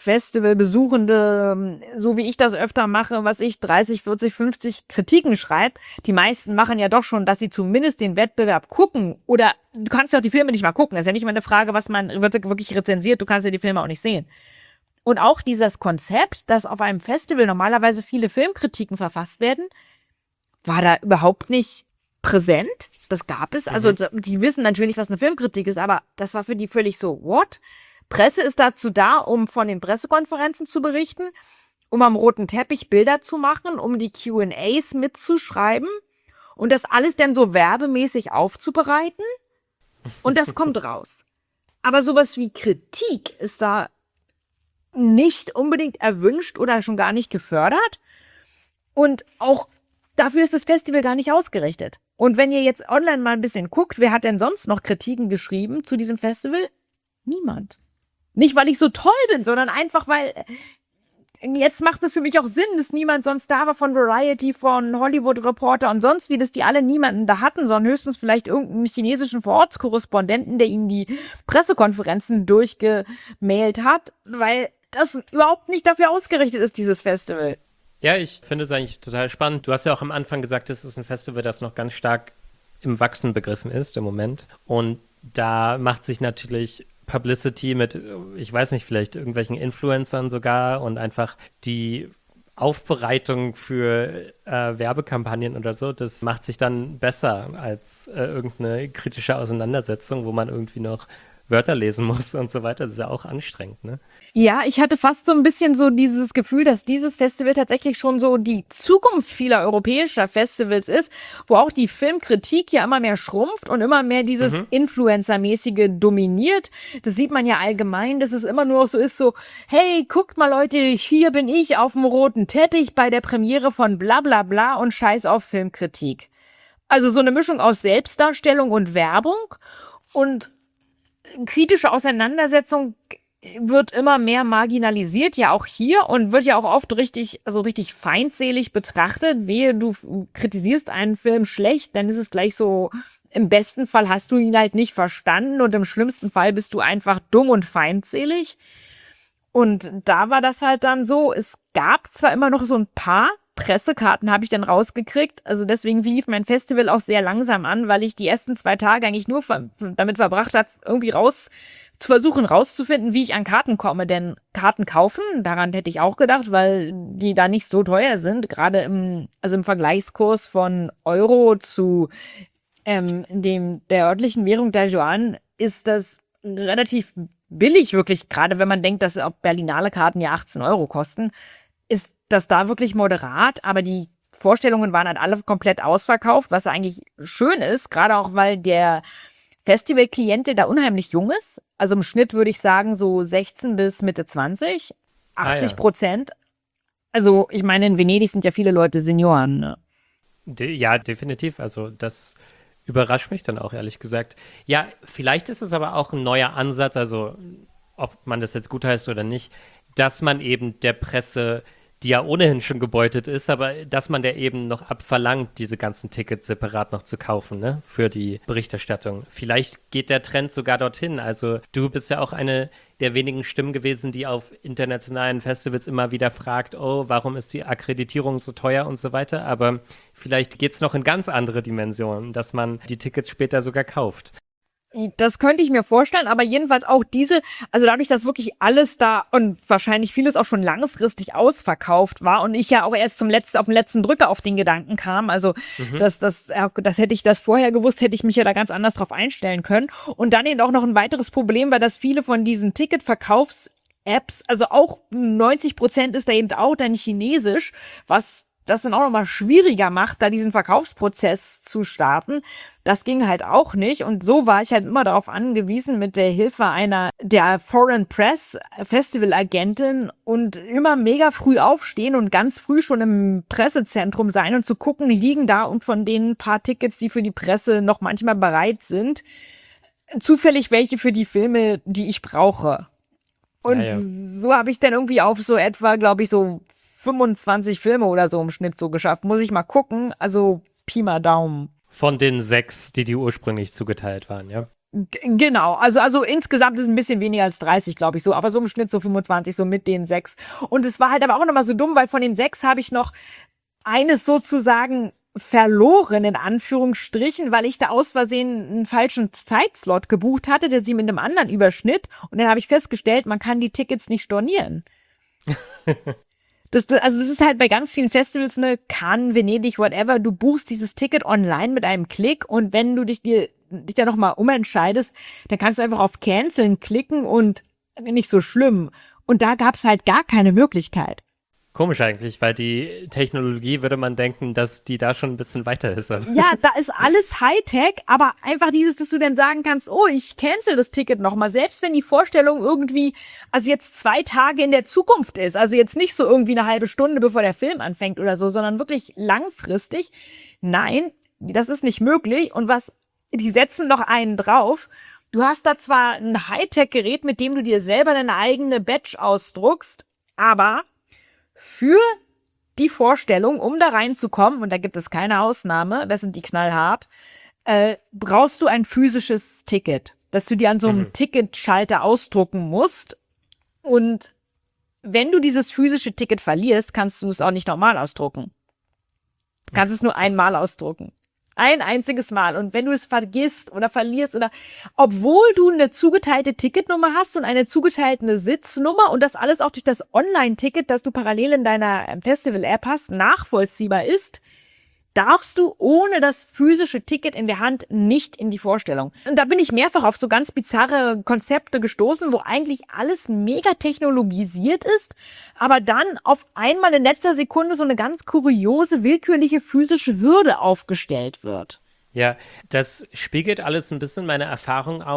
[SPEAKER 5] Festivalbesuchende, so wie ich das öfter mache, was ich dreißig, vierzig, fünfzig Kritiken schreibe, die meisten machen ja doch schon, dass sie zumindest den Wettbewerb gucken. Oder du kannst ja auch die Filme nicht mal gucken. Das ist ja nicht mal eine Frage, was man wird wirklich rezensiert. Du kannst ja die Filme auch nicht sehen. Und auch dieses Konzept, dass auf einem Festival normalerweise viele Filmkritiken verfasst werden, war da überhaupt nicht präsent. Das gab es. Also die wissen natürlich, was eine Filmkritik ist, aber das war für die völlig so, what? Presse ist dazu da, um von den Pressekonferenzen zu berichten, um am roten Teppich Bilder zu machen, um die Q and A's mitzuschreiben und das alles dann so werbemäßig aufzubereiten und das kommt raus. Aber sowas wie Kritik ist da nicht unbedingt erwünscht oder schon gar nicht gefördert und auch dafür ist das Festival gar nicht ausgerichtet. Und wenn ihr jetzt online mal ein bisschen guckt, wer hat denn sonst noch Kritiken geschrieben zu diesem Festival? Niemand. Nicht, weil ich so toll bin, sondern einfach, weil jetzt macht es für mich auch Sinn, dass niemand sonst da war von Variety, von Hollywood Reporter und sonst wie, dass die alle niemanden da hatten, sondern höchstens vielleicht irgendeinen chinesischen Vorortskorrespondenten, der ihnen die Pressekonferenzen durchgemailt hat, weil das überhaupt nicht dafür ausgerichtet ist, dieses Festival.
[SPEAKER 4] Ja, ich finde es eigentlich total spannend. Du hast ja auch am Anfang gesagt, es ist ein Festival, das noch ganz stark im Wachsen begriffen ist im Moment. Und da macht sich natürlich Publicity mit, ich weiß nicht, vielleicht irgendwelchen Influencern sogar und einfach die Aufbereitung für äh, Werbekampagnen oder so, das macht sich dann besser als äh, irgendeine kritische Auseinandersetzung, wo man irgendwie noch Wörter lesen muss und so weiter. Das ist ja auch anstrengend, ne?
[SPEAKER 5] Ja, ich hatte fast so ein bisschen so dieses Gefühl, dass dieses Festival tatsächlich schon so die Zukunft vieler europäischer Festivals ist, wo auch die Filmkritik ja immer mehr schrumpft und immer mehr dieses mhm. Influencer-mäßige dominiert. Das sieht man ja allgemein, dass es immer nur so ist, so, hey, guckt mal Leute, hier bin ich auf dem roten Teppich bei der Premiere von bla bla bla und scheiß auf Filmkritik. Also so eine Mischung aus Selbstdarstellung und Werbung und kritische Auseinandersetzung wird immer mehr marginalisiert, ja auch hier und wird ja auch oft richtig, also richtig feindselig betrachtet. Wehe, du f- kritisierst einen Film schlecht, dann ist es gleich so, im besten Fall hast du ihn halt nicht verstanden und im schlimmsten Fall bist du einfach dumm und feindselig. Und da war das halt dann so, es gab zwar immer noch so ein paar Pressekarten, habe ich dann rausgekriegt. Also deswegen lief mein Festival auch sehr langsam an, weil ich die ersten zwei Tage eigentlich nur ver damit verbracht habe, irgendwie raus zu versuchen rauszufinden, wie ich an Karten komme. Denn Karten kaufen, daran hätte ich auch gedacht, weil die da nicht so teuer sind. Gerade im, also im Vergleichskurs von Euro zu ähm, dem, der örtlichen Währung der Yuan ist das relativ billig, wirklich. Gerade wenn man denkt, dass auch Berlinale Karten ja achtzehn Euro kosten, ist das da wirklich moderat. Aber die Vorstellungen waren halt alle komplett ausverkauft, was eigentlich schön ist, gerade auch, weil der Festival-Klientel da unheimlich jung ist. Also im Schnitt würde ich sagen so sechzehn bis Mitte zwanzig,
[SPEAKER 4] Ah,
[SPEAKER 5] achtzig
[SPEAKER 4] ja.
[SPEAKER 5] Prozent. Also ich meine, in Venedig sind ja viele Leute Senioren. Ne?
[SPEAKER 4] De ja, definitiv. Also das überrascht mich dann auch, ehrlich gesagt. Ja, vielleicht ist es aber auch ein neuer Ansatz, also ob man das jetzt gut heißt oder nicht, dass man eben der Presse, die ja ohnehin schon gebeutet ist, aber dass man der eben noch abverlangt, diese ganzen Tickets separat noch zu kaufen, ne, für die Berichterstattung. Vielleicht geht der Trend sogar dorthin. Also du bist ja auch eine der wenigen Stimmen gewesen, die auf internationalen Festivals immer wieder fragt, oh, warum ist die Akkreditierung so teuer und so weiter. Aber vielleicht geht es noch in ganz andere Dimensionen, dass man die Tickets später sogar kauft.
[SPEAKER 5] Das könnte ich mir vorstellen, aber jedenfalls auch diese, also dadurch, dass wirklich alles da und wahrscheinlich vieles auch schon langfristig ausverkauft war und ich ja auch erst zum letzten, auf den letzten Drücker auf den Gedanken kam, also
[SPEAKER 4] Mhm.
[SPEAKER 5] das, das, äh, das hätte ich das vorher gewusst, hätte ich mich ja da ganz anders drauf einstellen können. Und dann eben auch noch ein weiteres Problem war, dass viele von diesen Ticketverkaufs-Apps, also auch neunzig Prozent ist da eben auch dann Chinesisch, was das dann auch nochmal schwieriger macht, da diesen Verkaufsprozess zu starten. Das ging halt auch nicht. Und so war ich halt immer darauf angewiesen, mit der Hilfe einer der Foreign Press Festival-Agentin und immer mega früh aufstehen und ganz früh schon im Pressezentrum sein und zu gucken, liegen da und von den paar Tickets, die für die Presse noch manchmal bereit sind, zufällig welche für die Filme, die ich brauche. Und
[SPEAKER 4] Ja, ja.
[SPEAKER 5] so habe ich dann irgendwie auf so etwa, glaube ich, so fünfundzwanzig Filme oder so im Schnitt so geschafft. Muss ich mal gucken. Also Pi mal Daumen.
[SPEAKER 4] Von den sechs, die dir ursprünglich zugeteilt waren, ja.
[SPEAKER 5] G genau, also also insgesamt ist es ein bisschen weniger als dreißig, glaube ich so, aber so im Schnitt so fünfundzwanzig, so mit den sechs. Und es war halt aber auch noch mal so dumm, weil von den sechs habe ich noch eines sozusagen verloren, in Anführungsstrichen, weil ich da aus Versehen einen falschen Zeitslot gebucht hatte, der sie mit einem anderen überschnitt. Und dann habe ich festgestellt, man kann die Tickets nicht stornieren. Das, das, also das ist halt bei ganz vielen Festivals, ne, Cannes, Venedig, whatever, du buchst dieses Ticket online mit einem Klick und wenn du dich dir dich da nochmal umentscheidest, dann kannst du einfach auf Canceln klicken und nicht so schlimm. Und da gab es halt gar keine Möglichkeit.
[SPEAKER 4] Komisch eigentlich, weil die Technologie, würde man denken, dass die da schon ein bisschen weiter ist. Aber
[SPEAKER 5] Ja, da ist alles Hightech, aber einfach dieses, dass du dann sagen kannst, oh, ich cancel das Ticket nochmal, selbst wenn die Vorstellung irgendwie, also jetzt zwei Tage in der Zukunft ist, also jetzt nicht so irgendwie eine halbe Stunde, bevor der Film anfängt oder so, sondern wirklich langfristig. Nein, das ist nicht möglich. Und was, die setzen noch einen drauf. Du hast da zwar ein Hightech-Gerät, mit dem du dir selber deine eigene Badge ausdruckst, aber für die Vorstellung, um da reinzukommen, und da gibt es keine Ausnahme, das sind die knallhart, äh, brauchst du ein physisches Ticket, das du dir an so einem
[SPEAKER 4] Mhm.
[SPEAKER 5] Ticketschalter ausdrucken musst. Und wenn du dieses physische Ticket verlierst, kannst du es auch nicht normal ausdrucken. Du kannst es nur einmal ausdrucken. Ein einziges Mal. Und wenn du es vergisst oder verlierst oder obwohl du eine zugeteilte Ticketnummer hast und eine zugeteilte Sitznummer und das alles auch durch das Online-Ticket, das du parallel in deiner ähm, Festival-App hast, nachvollziehbar ist, darfst du ohne das physische Ticket in der Hand nicht in die Vorstellung. Und da bin ich mehrfach auf so ganz bizarre Konzepte gestoßen, wo eigentlich alles mega technologisiert ist, aber dann auf einmal in letzter Sekunde so eine ganz kuriose, willkürliche physische Hürde aufgestellt wird.
[SPEAKER 4] Ja, das spiegelt alles ein bisschen meine Erfahrung auch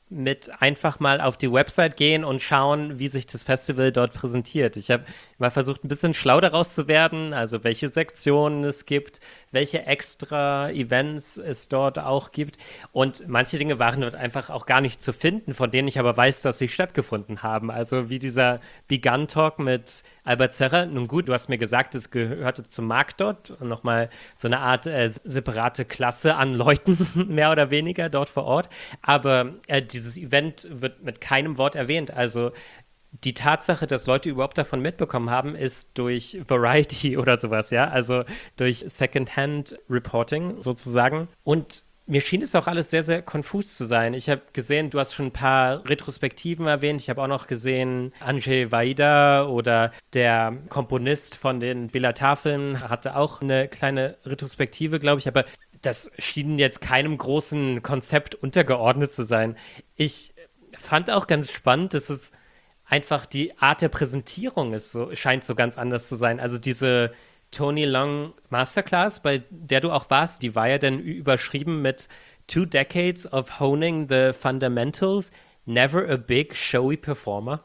[SPEAKER 4] mit einfach mal auf die Website gehen und schauen, wie sich das Festival dort präsentiert. Ich habe mal versucht, ein bisschen schlau daraus zu werden, also welche Sektionen es gibt, welche extra Events es dort auch gibt. Und manche Dinge waren dort einfach auch gar nicht zu finden, von denen ich aber weiß, dass sie stattgefunden haben. Also wie dieser Begun Talk mit Albert Serra. Nun gut, du hast mir gesagt, es gehörte zum Markt dort und nochmal so eine Art äh, separate Klasse an Leuten, mehr oder weniger dort vor Ort. Aber äh, dieses Event wird mit keinem Wort erwähnt. Also die Tatsache, dass Leute überhaupt davon mitbekommen haben, ist durch Variety oder sowas, ja, also durch Secondhand-Reporting sozusagen. Und mir schien es auch alles sehr, sehr konfus zu sein. Ich habe gesehen, du hast schon ein paar Retrospektiven erwähnt. Ich habe auch noch gesehen, Andrzej Wajda oder der Komponist von den Bela-Filmen hatte auch eine kleine Retrospektive, glaube ich. Aber das schien jetzt keinem großen Konzept untergeordnet zu sein. Ich fand auch ganz spannend, dass es einfach die Art der Präsentierung ist so, scheint so ganz anders zu sein. Also diese Tony Long Masterclass, bei der du auch warst, die war ja dann überschrieben mit Two Decades of Honing the Fundamentals, Never a Big Showy Performer.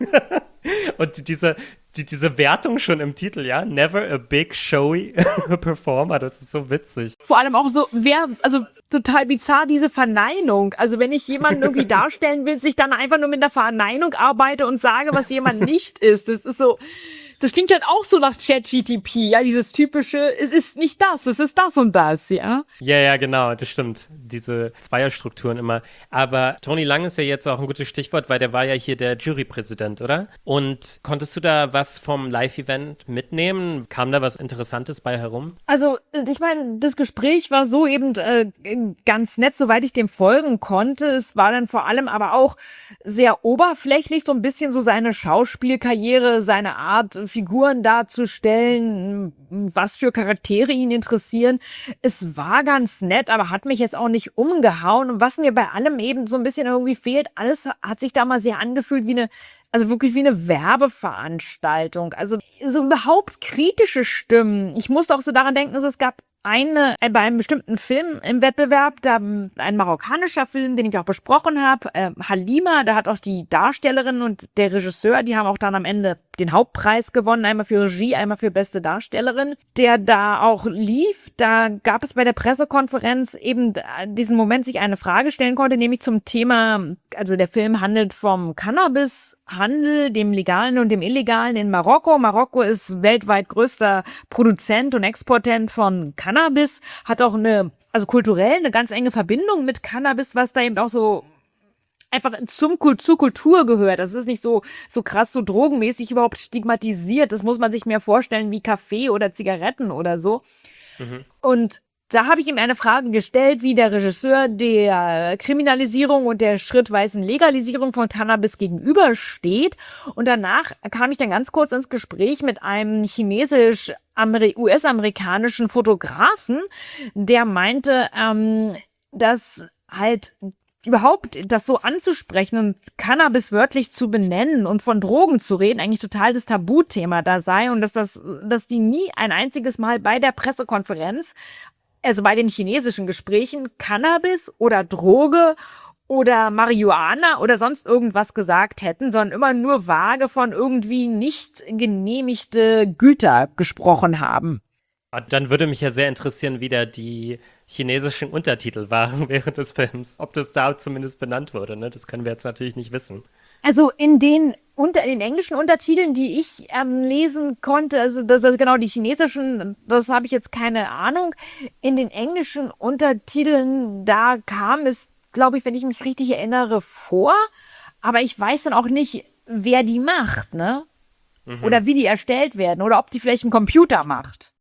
[SPEAKER 4] Und diese, die, diese Wertung schon im Titel, ja, Never a Big Showy Performer, das ist so witzig.
[SPEAKER 5] Vor allem auch so, wer, also total bizarr, diese Verneinung. Also wenn ich jemanden irgendwie darstellen will, sich dann einfach nur mit der Verneinung arbeite und sage, was jemand nicht ist. Das ist so, das klingt halt auch so nach ChatGTP, ja, dieses typische, es ist nicht das, es ist das und das, ja.
[SPEAKER 4] Ja, ja, genau, das stimmt. Diese Zweierstrukturen immer. Aber Tony Lang ist ja jetzt auch ein gutes Stichwort, weil der war ja hier der Jurypräsident, oder? Und konntest du da was vom Live-Event mitnehmen? Kam da was Interessantes bei herum?
[SPEAKER 5] Also, ich meine, das Gespräch war so eben äh, ganz nett, soweit ich dem folgen konnte. Es war dann vor allem aber auch sehr oberflächlich, so ein bisschen so seine Schauspielkarriere, seine Art, Figuren darzustellen, was für Charaktere ihn interessieren. Es war ganz nett, aber hat mich jetzt auch nicht umgehauen. Und was mir bei allem eben so ein bisschen irgendwie fehlt, alles hat sich da mal sehr angefühlt wie eine, also wirklich wie eine Werbeveranstaltung. Also so überhaupt kritische Stimmen. Ich musste auch so daran denken, dass es gab eine, äh, bei einem bestimmten Film im Wettbewerb, da ein marokkanischer Film, den ich auch besprochen habe, äh, Halima, da hat auch die Darstellerin und der Regisseur, die haben auch dann am Ende den Hauptpreis gewonnen, einmal für Regie, einmal für beste Darstellerin, der da auch lief. Da gab es bei der Pressekonferenz eben diesen Moment, sich eine Frage stellen konnte, nämlich zum Thema, also der Film handelt vom Cannabishandel, dem legalen und dem illegalen in Marokko. Marokko ist weltweit größter Produzent und Exportent von Cannabis, hat auch eine, also kulturell eine ganz enge Verbindung mit Cannabis, was da eben auch so einfach zum, zur Kultur gehört. Das ist nicht so, so krass, so drogenmäßig überhaupt stigmatisiert. Das muss man sich mehr vorstellen wie Kaffee oder Zigaretten oder so. Mhm. Und da habe ich ihm eine Frage gestellt, wie der Regisseur der Kriminalisierung und der schrittweisen Legalisierung von Cannabis gegenübersteht. Und danach kam ich dann ganz kurz ins Gespräch mit einem chinesisch-U S-amerikanischen Fotografen, der meinte, ähm, dass halt überhaupt das so anzusprechen und Cannabis wörtlich zu benennen und von Drogen zu reden, eigentlich total das Tabuthema da sei und dass das, dass die nie ein einziges Mal bei der Pressekonferenz, also bei den chinesischen Gesprächen, Cannabis oder Droge oder Marihuana oder sonst irgendwas gesagt hätten, sondern immer nur vage von irgendwie nicht genehmigte Güter gesprochen haben.
[SPEAKER 4] Dann würde mich ja sehr interessieren, wie da die chinesischen Untertitel waren während des Films. Ob das da zumindest benannt wurde, ne? Das können wir jetzt natürlich nicht wissen.
[SPEAKER 5] Also in den, unter, in den englischen Untertiteln, die ich ähm, lesen konnte, also das, das genau die chinesischen, das habe ich jetzt keine Ahnung. In den englischen Untertiteln, da kam es, glaube ich, wenn ich mich richtig erinnere, vor. Aber ich weiß dann auch nicht, wer die macht, ne? Mhm. Oder wie die erstellt werden oder ob die vielleicht ein Computer macht.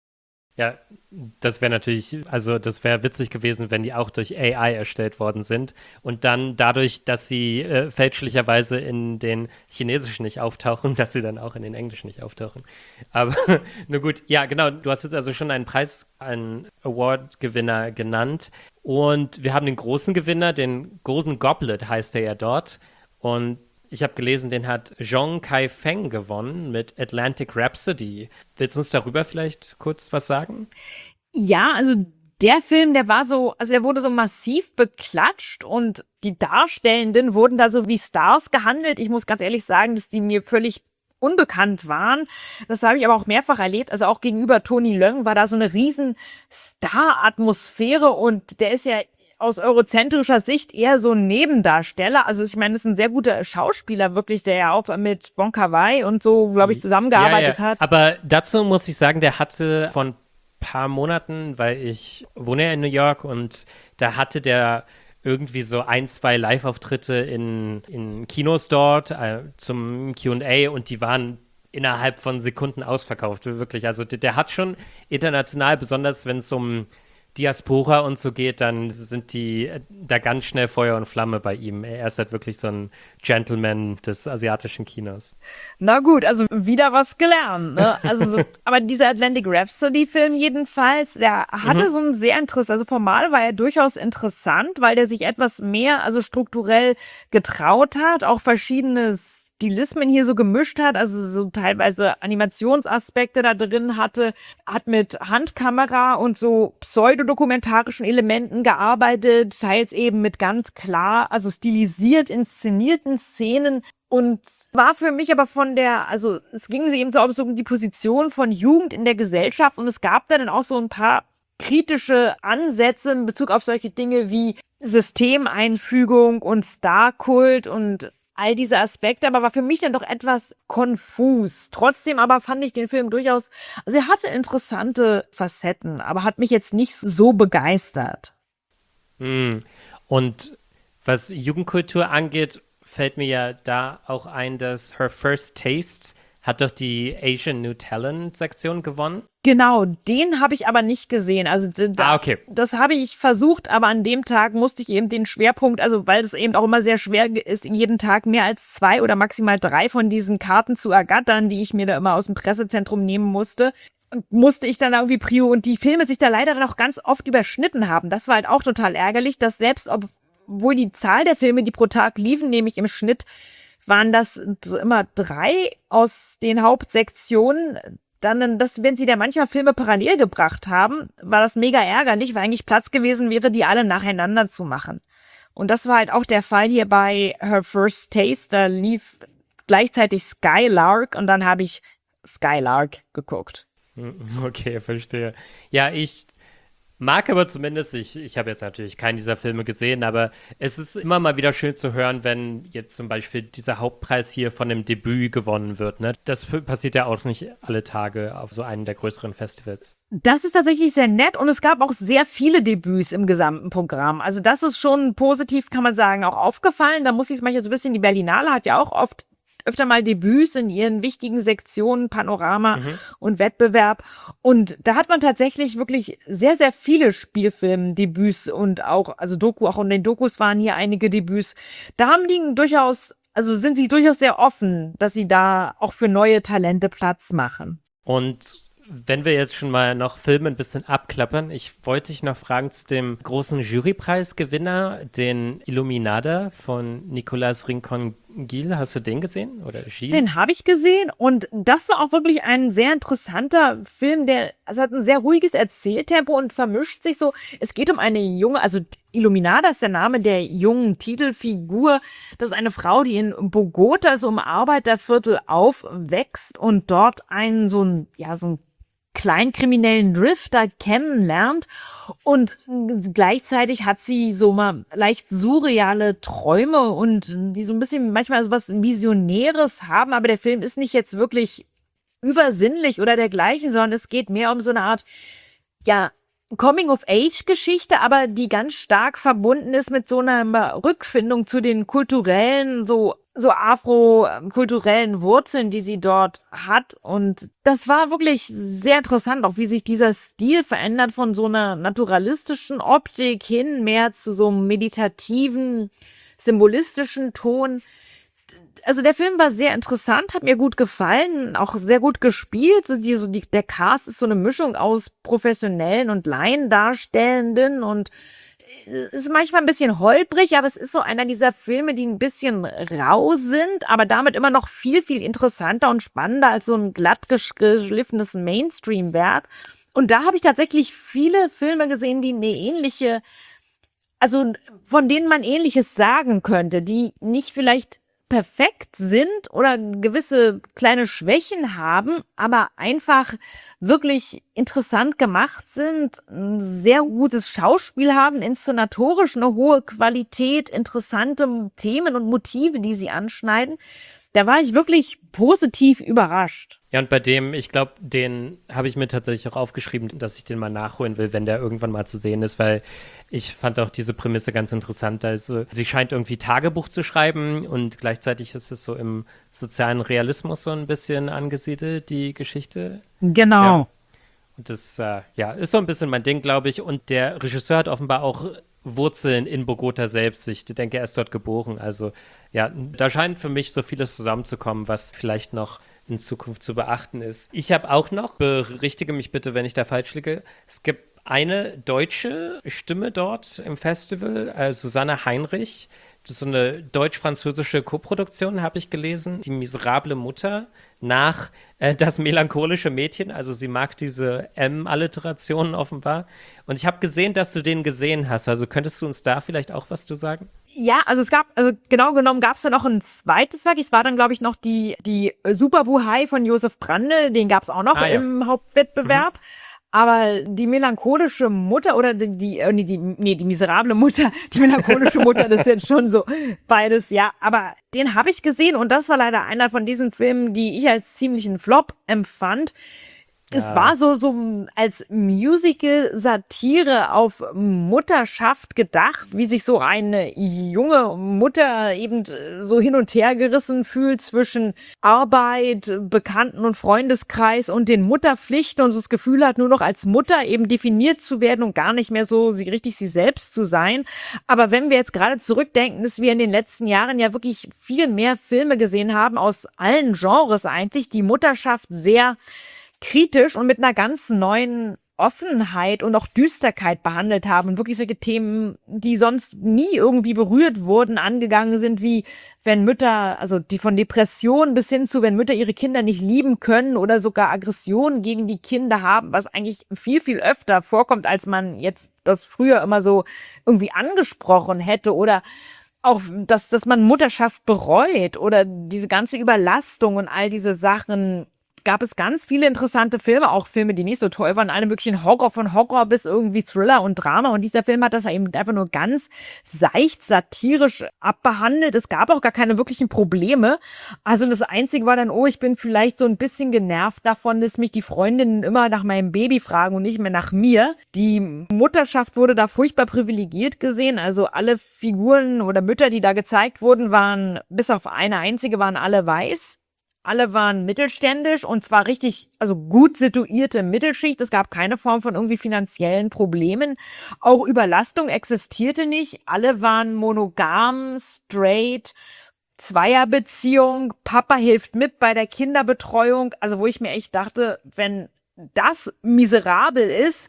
[SPEAKER 4] Ja, das wäre natürlich, also das wäre witzig gewesen, wenn die auch durch A I erstellt worden sind und dann dadurch, dass sie äh, fälschlicherweise in den chinesischen nicht auftauchen, dass sie dann auch in den englischen nicht auftauchen. Aber nur gut, ja genau, du hast jetzt also schon einen Preis, einen Award-Gewinner genannt und wir haben den großen Gewinner, den Golden Goblet heißt er ja dort und ich habe gelesen, den hat Zhong Kai-Feng gewonnen mit Atlantic Rhapsody. Willst du uns darüber vielleicht kurz was sagen?
[SPEAKER 5] Ja, also Der Film, der war so, also der wurde so massiv beklatscht und die Darstellenden wurden da so wie Stars gehandelt. Ich muss ganz ehrlich sagen, dass die mir völlig unbekannt waren. Das habe ich aber auch mehrfach erlebt. Also auch gegenüber Tony Leung war da so eine riesen Star-Atmosphäre und der ist ja aus eurozentrischer Sicht eher so ein Nebendarsteller. Also ich meine, das ist ein sehr guter Schauspieler wirklich, der ja auch mit Bon Kar-wai und so, glaube ich, zusammengearbeitet
[SPEAKER 4] ja, ja.
[SPEAKER 5] hat.
[SPEAKER 4] Aber dazu muss ich sagen, der hatte vor ein paar Monaten, weil ich wohne ja in New York und da hatte der irgendwie so ein, zwei Live-Auftritte in, in Kinos dort äh, zum Q und A und die waren innerhalb von Sekunden ausverkauft, wirklich. Also der, der hat schon international, besonders wenn es um Diaspora und so geht, dann sind die da ganz schnell Feuer und Flamme bei ihm. Er ist halt wirklich so ein Gentleman des asiatischen Kinos.
[SPEAKER 5] Na gut, also wieder was gelernt. Ne? Also so, aber dieser Atlantic Rhapsody-Film jedenfalls, der hatte mhm. so ein sehr Interesse. Also formal war er durchaus interessant, weil der sich etwas mehr, also strukturell getraut hat, auch verschiedene Stilismen hier so gemischt hat, also so teilweise Animationsaspekte da drin hatte, hat mit Handkamera und so pseudodokumentarischen Elementen gearbeitet, teils eben mit ganz klar, also stilisiert inszenierten Szenen und war für mich aber von der, also es ging eben so um die Position von Jugend in der Gesellschaft und es gab da dann auch so ein paar kritische Ansätze in Bezug auf solche Dinge wie Systemeinfügung und Starkult und all diese Aspekte, aber war für mich dann doch etwas konfus. Trotzdem aber fand ich den Film durchaus, also er hatte interessante Facetten, aber hat mich jetzt nicht so begeistert.
[SPEAKER 4] Mm. Und was Jugendkultur angeht, fällt mir ja da auch ein, dass Her First Taste hat doch die Asian New Talent Sektion gewonnen.
[SPEAKER 5] Genau, den habe ich aber nicht gesehen. Also da,
[SPEAKER 4] ah, okay.
[SPEAKER 5] Das habe ich versucht, aber an dem Tag musste ich eben den Schwerpunkt, also weil es eben auch immer sehr schwer ist, jeden Tag mehr als zwei oder maximal drei von diesen Karten zu ergattern, die ich mir da immer aus dem Pressezentrum nehmen musste, musste ich dann irgendwie Prio und die Filme sich da leider dann auch ganz oft überschnitten haben. Das war halt auch total ärgerlich, dass selbst obwohl die Zahl der Filme, die pro Tag liefen, nämlich im Schnitt waren das immer drei aus den Hauptsektionen. Dann, dass, wenn sie da manchmal Filme parallel gebracht haben, war das mega ärgerlich, weil eigentlich Platz gewesen wäre, die alle nacheinander zu machen. Und das war halt auch der Fall hier bei Her First Taste. Da lief gleichzeitig Skylark und dann habe ich Skylark geguckt.
[SPEAKER 4] Okay, verstehe. Ja, ich mag aber zumindest, ich, ich habe jetzt natürlich keinen dieser Filme gesehen, aber es ist immer mal wieder schön zu hören, wenn jetzt zum Beispiel dieser Hauptpreis hier von einem Debüt gewonnen wird. Ne? Das passiert ja auch nicht alle Tage auf so einem der größeren Festivals.
[SPEAKER 5] Das ist tatsächlich sehr nett und es gab auch sehr viele Debüts im gesamten Programm. Also das ist schon positiv, kann man sagen, auch aufgefallen. Da muss ich es manchmal so ein bisschen, die Berlinale hat ja auch oft öfter mal Debüts in ihren wichtigen Sektionen, Panorama mhm. und Wettbewerb. Und da hat man tatsächlich wirklich sehr, sehr viele Spielfilm-Debüts und auch, also Doku, auch in den Dokus waren hier einige Debüts. Da haben die durchaus, also sind sie durchaus sehr offen, dass sie da auch für neue Talente Platz machen.
[SPEAKER 4] Und wenn wir jetzt schon mal noch Filme ein bisschen abklappern, ich wollte dich noch fragen zu dem großen Jurypreisgewinner, den Illuminada von Nicolas Rincon-Gil. Hast du den gesehen? Oder Gil?
[SPEAKER 5] Den habe ich gesehen und das war auch wirklich ein sehr interessanter Film, der also hat ein sehr ruhiges Erzähltempo und vermischt sich so. Es geht um eine junge, also Illuminada ist der Name der jungen Titelfigur. Das ist eine Frau, die in Bogota, so im Arbeiterviertel, aufwächst und dort einen so ein, ja, so ein kleinkriminellen Drifter kennenlernt und gleichzeitig hat sie so mal leicht surreale Träume und die so ein bisschen manchmal so was Visionäres haben, aber der Film ist nicht jetzt wirklich übersinnlich oder dergleichen, sondern es geht mehr um so eine Art, ja, Coming-of-Age-Geschichte, aber die ganz stark verbunden ist mit so einer Rückfindung zu den kulturellen, so, so afro-kulturellen Wurzeln, die sie dort hat. Und das war wirklich sehr interessant, auch wie sich dieser Stil verändert von so einer naturalistischen Optik hin mehr zu so einem meditativen, symbolistischen Ton. Also der Film war sehr interessant, hat mir gut gefallen, auch sehr gut gespielt. So die, so die, der Cast ist so eine Mischung aus professionellen und Laiendarstellenden und ist manchmal ein bisschen holprig, aber es ist so einer dieser Filme, die ein bisschen rau sind, aber damit immer noch viel, viel interessanter und spannender als so ein glatt geschliffenes Mainstream-Werk. Und da habe ich tatsächlich viele Filme gesehen, die eine ähnliche, also von denen man Ähnliches sagen könnte, die nicht vielleicht perfekt sind oder gewisse kleine Schwächen haben, aber einfach wirklich interessant gemacht sind, ein sehr gutes Schauspiel haben, inszenatorisch eine hohe Qualität, interessante Themen und Motive, die sie anschneiden. Da war ich wirklich positiv überrascht.
[SPEAKER 4] Ja, und bei dem, ich glaube, den habe ich mir tatsächlich auch aufgeschrieben, dass ich den mal nachholen will, wenn der irgendwann mal zu sehen ist, weil ich fand auch diese Prämisse ganz interessant. Also sie scheint irgendwie Tagebuch zu schreiben und gleichzeitig ist es so im sozialen Realismus so ein bisschen angesiedelt, die Geschichte.
[SPEAKER 5] Genau.
[SPEAKER 4] Ja. Und das, äh, ja, ist so ein bisschen mein Ding, glaube ich. Und der Regisseur hat offenbar auch Wurzeln in Bogota selbst. Ich denke, er ist dort geboren. Also ja, da scheint für mich so vieles zusammenzukommen, was vielleicht noch in Zukunft zu beachten ist. Ich habe auch noch, berichtige mich bitte, wenn ich da falsch liege, es gibt eine deutsche Stimme dort im Festival, äh, Susanne Heinrich. Das ist so eine deutsch-französische Koproduktion, habe ich gelesen. Die miserable Mutter nach äh, Das melancholische Mädchen. Also sie mag diese M-Alliterationen offenbar. Und ich habe gesehen, dass du den gesehen hast. Also könntest du uns da vielleicht auch was zu sagen?
[SPEAKER 5] Ja, also es gab, also genau genommen gab es da noch ein zweites Werk. Es war dann, glaube ich, noch die, die Superbuhai von Josef Brandl. Den gab es auch noch
[SPEAKER 4] Ah, ja.
[SPEAKER 5] im Hauptwettbewerb. Mhm. Aber die melancholische Mutter oder die, die, äh, nee, die, nee, die miserable Mutter, die melancholische Mutter, das ist jetzt schon so beides, ja. Aber den habe ich gesehen und das war leider einer von diesen Filmen, die ich als ziemlichen Flop empfand. Es
[SPEAKER 4] Ja.
[SPEAKER 5] war so, so als Musical-Satire auf Mutterschaft gedacht, wie sich so eine junge Mutter eben so hin und her gerissen fühlt zwischen Arbeit, Bekannten- und Freundeskreis und den Mutterpflichten und so das Gefühl hat, nur noch als Mutter eben definiert zu werden und gar nicht mehr so sie richtig sie selbst zu sein. Aber wenn wir jetzt gerade zurückdenken, dass wir in den letzten Jahren ja wirklich viel mehr Filme gesehen haben, aus allen Genres eigentlich, die Mutterschaft sehr kritisch und mit einer ganz neuen Offenheit und auch Düsterkeit behandelt haben und wirklich solche Themen, die sonst nie irgendwie berührt wurden, angegangen sind, wie wenn Mütter, also die von Depressionen bis hin zu, wenn Mütter ihre Kinder nicht lieben können oder sogar Aggressionen gegen die Kinder haben, was eigentlich viel, viel öfter vorkommt, als man jetzt das früher immer so irgendwie angesprochen hätte oder auch, dass, dass man Mutterschaft bereut oder diese ganze Überlastung und all diese Sachen. Gab es ganz viele interessante Filme, auch Filme, die nicht so toll waren, alle möglichen Horror von Horror bis irgendwie Thriller und Drama. Und dieser Film hat das ja eben einfach nur ganz seicht satirisch abbehandelt. Es gab auch gar keine wirklichen Probleme. Also das Einzige war dann, oh, ich bin vielleicht so ein bisschen genervt davon, dass mich die Freundinnen immer nach meinem Baby fragen und nicht mehr nach mir. Die Mutterschaft wurde da furchtbar privilegiert gesehen. Also alle Figuren oder Mütter, die da gezeigt wurden, waren, bis auf eine einzige, waren alle weiß. Alle waren mittelständisch und zwar richtig, also gut situierte Mittelschicht. Es gab keine Form von irgendwie finanziellen Problemen. Auch Überlastung existierte nicht. Alle waren monogam, straight, Zweierbeziehung. Papa hilft mit bei der Kinderbetreuung. Also wo ich mir echt dachte, wenn das miserabel ist,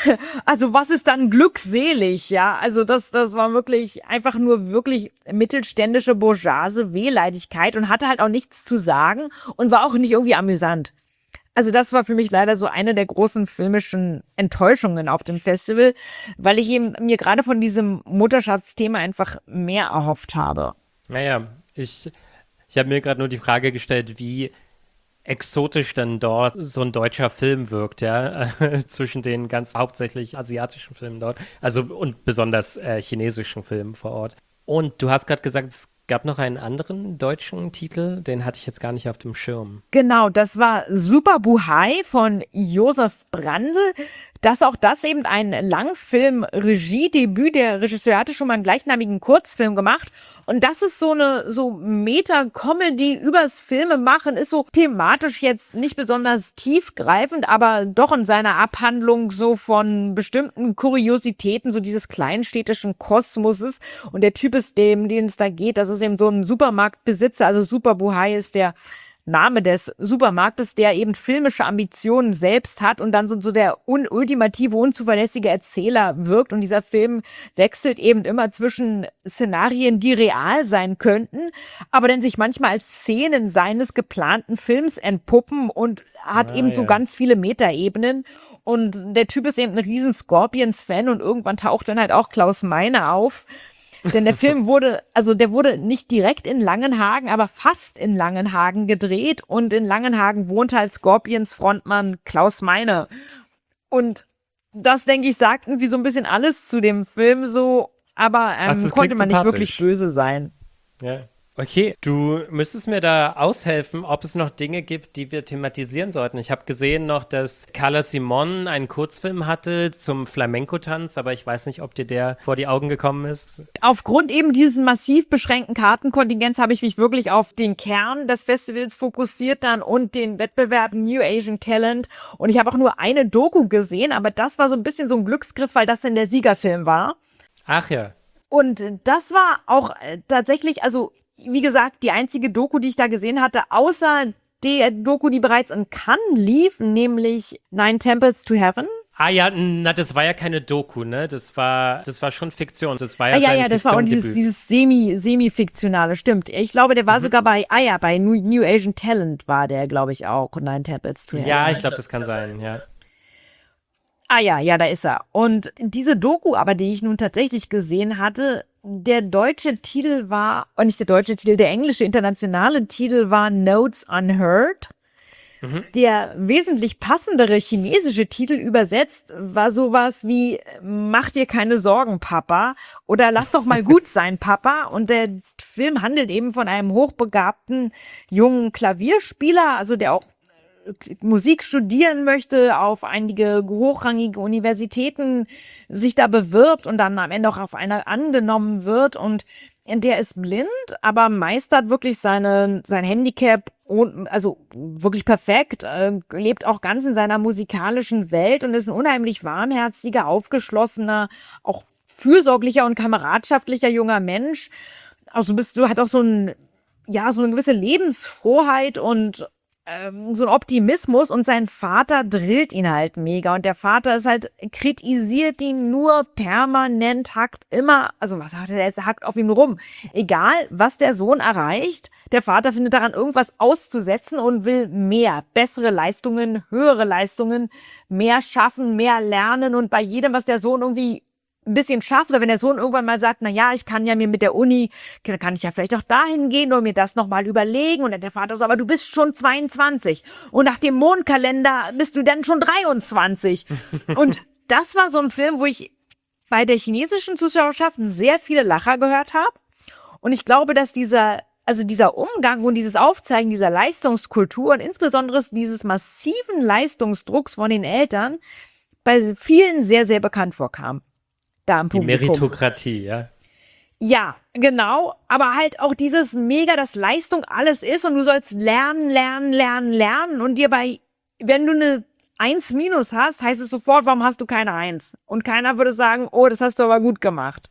[SPEAKER 5] also was ist dann glückselig, ja? Also das, das war wirklich einfach nur wirklich mittelständische bourgeoise Wehleidigkeit und hatte halt auch nichts zu sagen und war auch nicht irgendwie amüsant. Also das war für mich leider so eine der großen filmischen Enttäuschungen auf dem Festival, weil ich eben mir gerade von diesem Mutterschaftsthema einfach mehr erhofft habe.
[SPEAKER 4] Naja, ich, ich habe mir gerade nur die Frage gestellt, wie exotisch dann dort so ein deutscher Film wirkt, ja, zwischen den ganz hauptsächlich asiatischen Filmen dort, also und besonders äh, chinesischen Filmen vor Ort. Und du hast gerade gesagt, es gab noch einen anderen deutschen Titel, den hatte ich jetzt gar nicht auf dem Schirm.
[SPEAKER 5] Genau, das war Superbuhai von Josef Brandl. Das auch das eben ein Langfilm-Regiedebüt. Der Regisseur hatte schon mal einen gleichnamigen Kurzfilm gemacht. Und das ist so eine so Meta-Comedy übers Filmemachen, ist so thematisch jetzt nicht besonders tiefgreifend, aber doch in seiner Abhandlung so von bestimmten Kuriositäten, so dieses kleinstädtischen Kosmoses. Und der Typ ist dem, den es da geht, das ist eben so ein Supermarktbesitzer, also Superbuhai ist der Name des Supermarktes, der eben filmische Ambitionen selbst hat und dann so, so der un- ultimative, unzuverlässige Erzähler wirkt. Und dieser Film wechselt eben immer zwischen Szenarien, die real sein könnten, aber dann sich manchmal als Szenen seines geplanten Films entpuppen und hat
[SPEAKER 4] Ah,
[SPEAKER 5] eben so
[SPEAKER 4] ja.
[SPEAKER 5] ganz viele Metaebenen. Und der Typ ist eben ein riesen Scorpions-Fan und irgendwann taucht dann halt auch Klaus Meine auf. Denn der Film wurde, also der wurde nicht direkt in Langenhagen, aber fast in Langenhagen gedreht. Und in Langenhagen wohnt halt Scorpions-Frontmann Klaus Meine. Und das, denke ich, sagt irgendwie so ein bisschen alles zu dem Film so, aber ähm,
[SPEAKER 4] Ach, das
[SPEAKER 5] konnte
[SPEAKER 4] klingt
[SPEAKER 5] man nicht
[SPEAKER 4] sympathisch.
[SPEAKER 5] wirklich böse sein.
[SPEAKER 4] Ja. Okay, du müsstest mir da aushelfen, ob es noch Dinge gibt, die wir thematisieren sollten. Ich habe gesehen noch, dass Carla Simon einen Kurzfilm hatte zum Flamenco-Tanz, aber ich weiß nicht, ob dir der vor die Augen gekommen ist.
[SPEAKER 5] Aufgrund eben dieses massiv beschränkten Kartenkontingents habe ich mich wirklich auf den Kern des Festivals fokussiert dann und den Wettbewerb New Asian Talent. Und ich habe auch nur eine Doku gesehen, aber das war so ein bisschen so ein Glücksgriff, weil das dann der Siegerfilm war.
[SPEAKER 4] Ach ja.
[SPEAKER 5] Und das war auch äh, tatsächlich, also wie gesagt, die einzige Doku, die ich da gesehen hatte, außer der Doku, die bereits in Cannes lief, nämlich Nine Temples to Heaven.
[SPEAKER 4] Ah ja, na, das war ja keine Doku, ne? Das war, das war schon Fiktion. Das war ja
[SPEAKER 5] Ah, ja,
[SPEAKER 4] sein
[SPEAKER 5] ja, das war auch dieses,
[SPEAKER 4] Fiktiondebüt.
[SPEAKER 5] dieses semi, semi-fiktionale, stimmt. Ich glaube, der war sogar bei, ah ja, bei New, New Asian Talent war der, glaube ich, auch. Nine Temples to Heaven.
[SPEAKER 4] Ja, ich glaube, das kann sein, ja.
[SPEAKER 5] Ah ja, ja, da ist er. Und diese Doku aber, die ich nun tatsächlich gesehen hatte, der deutsche Titel war, oh, nicht der deutsche Titel, der englische internationale Titel war Notes Unheard.
[SPEAKER 4] Mhm.
[SPEAKER 5] Der wesentlich passendere chinesische Titel übersetzt war sowas wie Mach dir keine Sorgen, Papa, oder Lass doch mal gut sein, Papa. Und der Film handelt eben von einem hochbegabten jungen Klavierspieler, also der auch Musik studieren möchte, auf einige hochrangige Universitäten sich da bewirbt und dann am Ende auch auf einer angenommen wird. Und der ist blind, aber meistert wirklich seine, sein Handicap, und, also wirklich perfekt, äh, lebt auch ganz in seiner musikalischen Welt und ist ein unheimlich warmherziger, aufgeschlossener, auch fürsorglicher und kameradschaftlicher junger Mensch. Also bist du, hat auch so ein, ja, so eine gewisse Lebensfrohheit und ähm, so ein Optimismus, und sein Vater drillt ihn halt mega und der Vater ist halt, kritisiert ihn nur permanent, hackt immer, also was sagt er, er hackt auf ihm rum. Egal, was der Sohn erreicht, der Vater findet daran irgendwas auszusetzen und will mehr, bessere Leistungen, höhere Leistungen, mehr schaffen, mehr lernen, und bei jedem, was der Sohn irgendwie ein bisschen schafft, oder wenn der Sohn irgendwann mal sagt, na ja, ich kann ja mir mit der Uni, kann kann ich ja vielleicht auch dahin gehen und mir das nochmal überlegen, und dann der Vater so, aber du bist schon zweiundzwanzig und nach dem Mondkalender bist du dann schon dreiundzwanzig. Und das war so ein Film, wo ich bei der chinesischen Zuschauerschaft sehr viele Lacher gehört habe, und ich glaube, dass dieser, also dieser Umgang und dieses Aufzeigen dieser Leistungskultur und insbesondere dieses massiven Leistungsdrucks von den Eltern bei vielen sehr, sehr bekannt vorkam. Da im
[SPEAKER 4] Die
[SPEAKER 5] Publikum.
[SPEAKER 4] Meritokratie, ja.
[SPEAKER 5] Ja, genau, aber halt auch dieses mega, dass Leistung alles ist und du sollst lernen, lernen, lernen, lernen, und dir bei, wenn du eine eins minus hast, heißt es sofort, warum hast du keine eins? Und keiner würde sagen, oh, das hast du aber gut gemacht.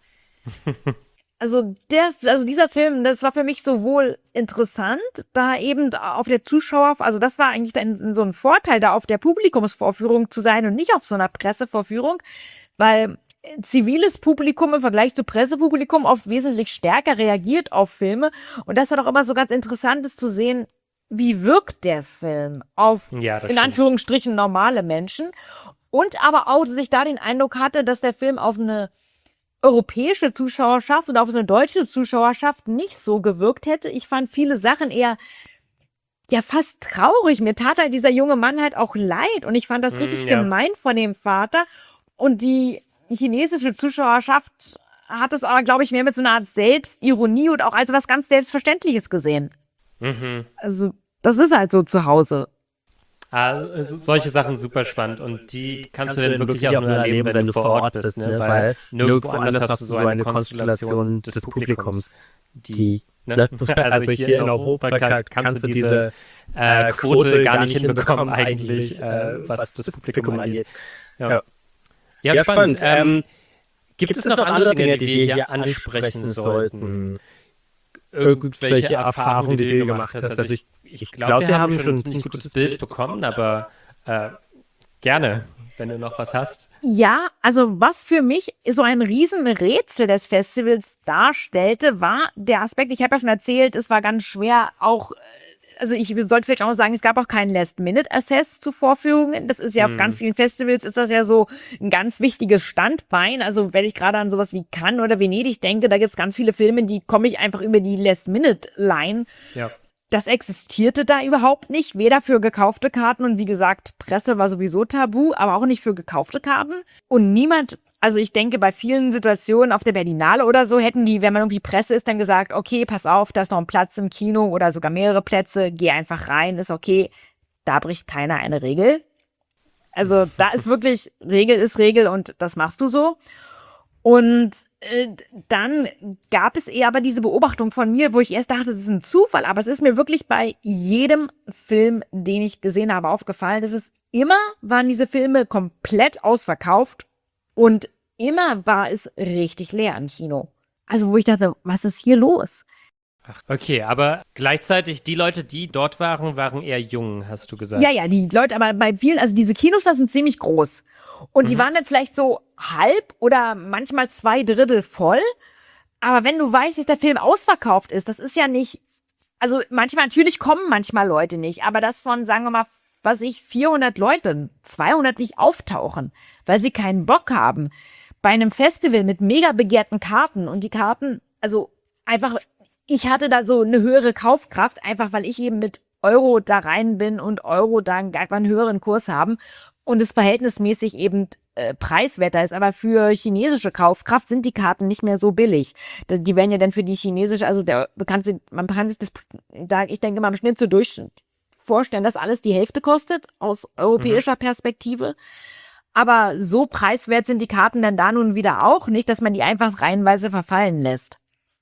[SPEAKER 5] Also der, also dieser Film, das war für mich sowohl interessant, da eben auf der Zuschauer, also das war eigentlich dann so ein Vorteil, da auf der Publikumsvorführung zu sein und nicht auf so einer Pressevorführung, weil ziviles Publikum im Vergleich zu Pressepublikum oft wesentlich stärker reagiert auf Filme, und das hat auch immer so ganz interessant ist zu sehen, wie wirkt der Film auf,
[SPEAKER 4] Ja, das
[SPEAKER 5] in
[SPEAKER 4] stimmt.
[SPEAKER 5] Anführungsstrichen, normale Menschen, und aber auch, dass ich da den Eindruck hatte, dass der Film auf eine europäische Zuschauerschaft und auf eine deutsche Zuschauerschaft nicht so gewirkt hätte. Ich fand viele Sachen eher, ja, fast traurig. Mir tat halt dieser junge Mann halt auch leid, und ich fand das
[SPEAKER 4] Mm,
[SPEAKER 5] richtig
[SPEAKER 4] ja.
[SPEAKER 5] gemein von dem Vater, und die chinesische Zuschauerschaft hat es aber, glaube ich, mehr mit so einer Art Selbstironie und auch als was ganz Selbstverständliches gesehen.
[SPEAKER 4] Mhm.
[SPEAKER 5] Also, das ist halt so zu Hause.
[SPEAKER 4] Ah, also solche Sachen super spannend, und die kannst, du dann wirklich auch nur erleben, wenn du vor Ort bist, ne? Weil nirgendwo anders hast du so eine Konstellation des Publikums, die, ne? Also hier in Europa kann- kannst du diese äh, Quote gar nicht hinbekommen eigentlich, äh, was das Publikum angeht. Ja, ja,
[SPEAKER 6] Ja,
[SPEAKER 4] spannend.
[SPEAKER 6] spannend.
[SPEAKER 4] Ähm, gibt es noch andere Dinge, die wir hier ansprechen sollten? Irgendwelche Erfahrungen, die du gemacht hast? Also ich, ich glaube, wir haben schon ein ziemlich gutes Bild bekommen, aber äh, gerne, wenn du noch was hast.
[SPEAKER 5] Ja, also was für mich so ein Riesenrätsel des Festivals darstellte, war der Aspekt, ich habe ja schon erzählt, es war ganz schwer auch, äh, also ich sollte vielleicht auch noch sagen, es gab auch keinen Last-Minute-Assess zu Vorführungen. Das ist ja auf ganz vielen Festivals ist das ja so ein ganz wichtiges Standbein. Also wenn ich gerade an sowas wie Cannes oder Venedig denke, da gibt es ganz viele Filme, die komme ich einfach über die Last-Minute-Line.
[SPEAKER 4] Ja.
[SPEAKER 5] Das existierte da überhaupt nicht, weder für gekaufte Karten und wie gesagt, Presse war sowieso tabu, aber auch nicht für gekaufte Karten. Und niemand, also ich denke, bei vielen Situationen auf der Berlinale oder so, hätten die, wenn man irgendwie Presse ist, dann gesagt, okay, pass auf, da ist noch ein Platz im Kino oder sogar mehrere Plätze, geh einfach rein, ist okay. Da bricht keiner eine Regel. Also da ist wirklich, Regel ist Regel und das machst du so. Und äh, dann gab es eher aber diese Beobachtung von mir, wo ich erst dachte, das ist ein Zufall, aber es ist mir wirklich bei jedem Film, den ich gesehen habe, aufgefallen. Das ist immer, waren diese Filme komplett ausverkauft und immer war es richtig leer im Kino. Also wo ich dachte, was ist hier los?
[SPEAKER 4] Ach, okay, aber gleichzeitig die Leute, die dort waren, waren eher jung, hast du gesagt.
[SPEAKER 5] Ja, ja, die Leute, aber bei vielen, also diese Kinos, das sind ziemlich groß. Und die waren dann vielleicht so halb oder manchmal zwei Drittel voll. Aber wenn du weißt, dass der Film ausverkauft ist, das ist ja nicht, also manchmal, natürlich kommen manchmal Leute nicht, aber das von, sagen wir mal, was ich, vierhundert Leute, zweihundert nicht auftauchen, weil sie keinen Bock haben. Bei einem Festival mit mega begehrten Karten und die Karten, also einfach, ich hatte da so eine höhere Kaufkraft, einfach weil ich eben mit Euro da rein bin und Euro da einen höheren Kurs haben. Und es verhältnismäßig eben äh, preiswerter ist. Aber für chinesische Kaufkraft sind die Karten nicht mehr so billig. Das, die werden ja dann für die chinesische, also der, kann sich, man kann sich das, da, ich denke mal im Schnitt so durch vorstellen, dass alles die Hälfte kostet aus europäischer mhm. Perspektive. Aber so preiswert sind die Karten dann da nun wieder auch nicht, dass man die einfach reihenweise verfallen lässt.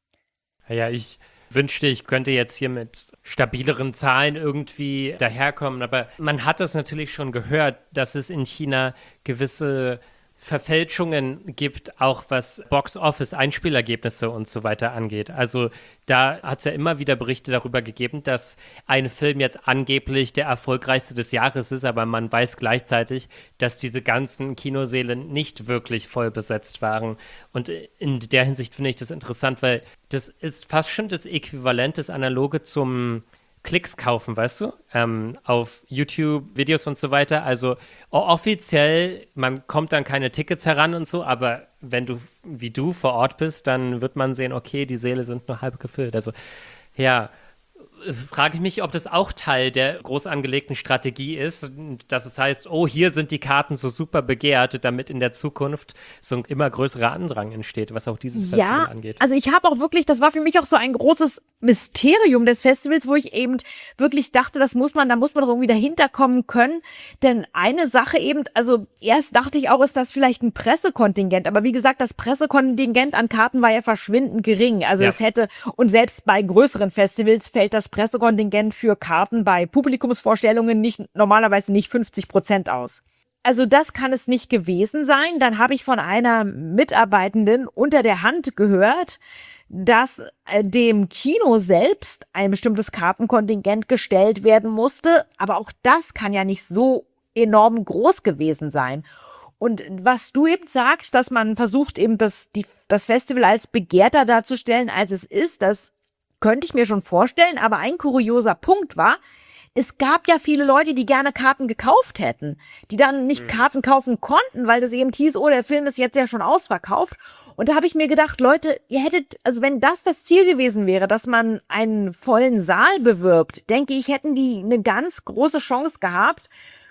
[SPEAKER 4] Ja, ich wünschte, ich könnte jetzt hier mit stabileren Zahlen irgendwie daherkommen, aber man hat das natürlich schon gehört, dass es in China gewisse Verfälschungen gibt, auch was Box-Office, Einspielergebnisse und so weiter angeht. Also da hat es ja immer wieder Berichte darüber gegeben, dass ein Film jetzt angeblich der erfolgreichste des Jahres ist, aber man weiß gleichzeitig, dass diese ganzen Kinosäle nicht wirklich voll besetzt waren. Und in der Hinsicht finde ich das interessant, weil das ist fast schon das Äquivalent, das Analoge zum Klicks kaufen, weißt du, ähm, auf YouTube, Videos und so weiter. Also o- offiziell, man kommt dann keine Tickets heran und so, aber wenn du, wie du, vor Ort bist, dann wird man sehen, okay, die Säle sind nur halb gefüllt. Also ja, äh, frage ich mich, ob das auch Teil der groß angelegten Strategie ist, dass es heißt, oh, hier sind die Karten so super begehrt, damit in der Zukunft so ein immer größerer Andrang entsteht, was auch dieses
[SPEAKER 5] Ja,
[SPEAKER 4] Festival angeht.
[SPEAKER 5] also ich habe auch wirklich, das war für mich auch so ein großes Mysterium des Festivals, wo ich eben wirklich dachte, das muss man, da muss man doch irgendwie dahinter kommen können. Denn eine Sache eben, also erst dachte ich auch, ist das vielleicht ein Pressekontingent. Aber wie gesagt, das Pressekontingent an Karten war ja verschwindend gering. Also
[SPEAKER 4] Ja.
[SPEAKER 5] es hätte, und selbst bei größeren Festivals fällt das Pressekontingent für Karten bei Publikumsvorstellungen nicht, normalerweise nicht fünfzig Prozent aus. Also das kann es nicht gewesen sein. Dann habe ich von einer Mitarbeitenden unter der Hand gehört, dass äh, dem Kino selbst ein bestimmtes Kartenkontingent gestellt werden musste. Aber auch das kann ja nicht so enorm groß gewesen sein. Und was du eben sagst, dass man versucht eben das, die, das Festival als begehrter darzustellen, als es ist, das könnte ich mir schon vorstellen. Aber ein kurioser Punkt war, es gab ja viele Leute, die gerne Karten gekauft hätten, die dann nicht Karten kaufen konnten, weil das eben hieß, oh, der Film ist jetzt ja schon ausverkauft. Und da habe ich mir gedacht, Leute, ihr hättet, also wenn das das Ziel gewesen wäre, dass man einen vollen Saal bewirbt, denke ich, hätten die eine ganz große Chance gehabt,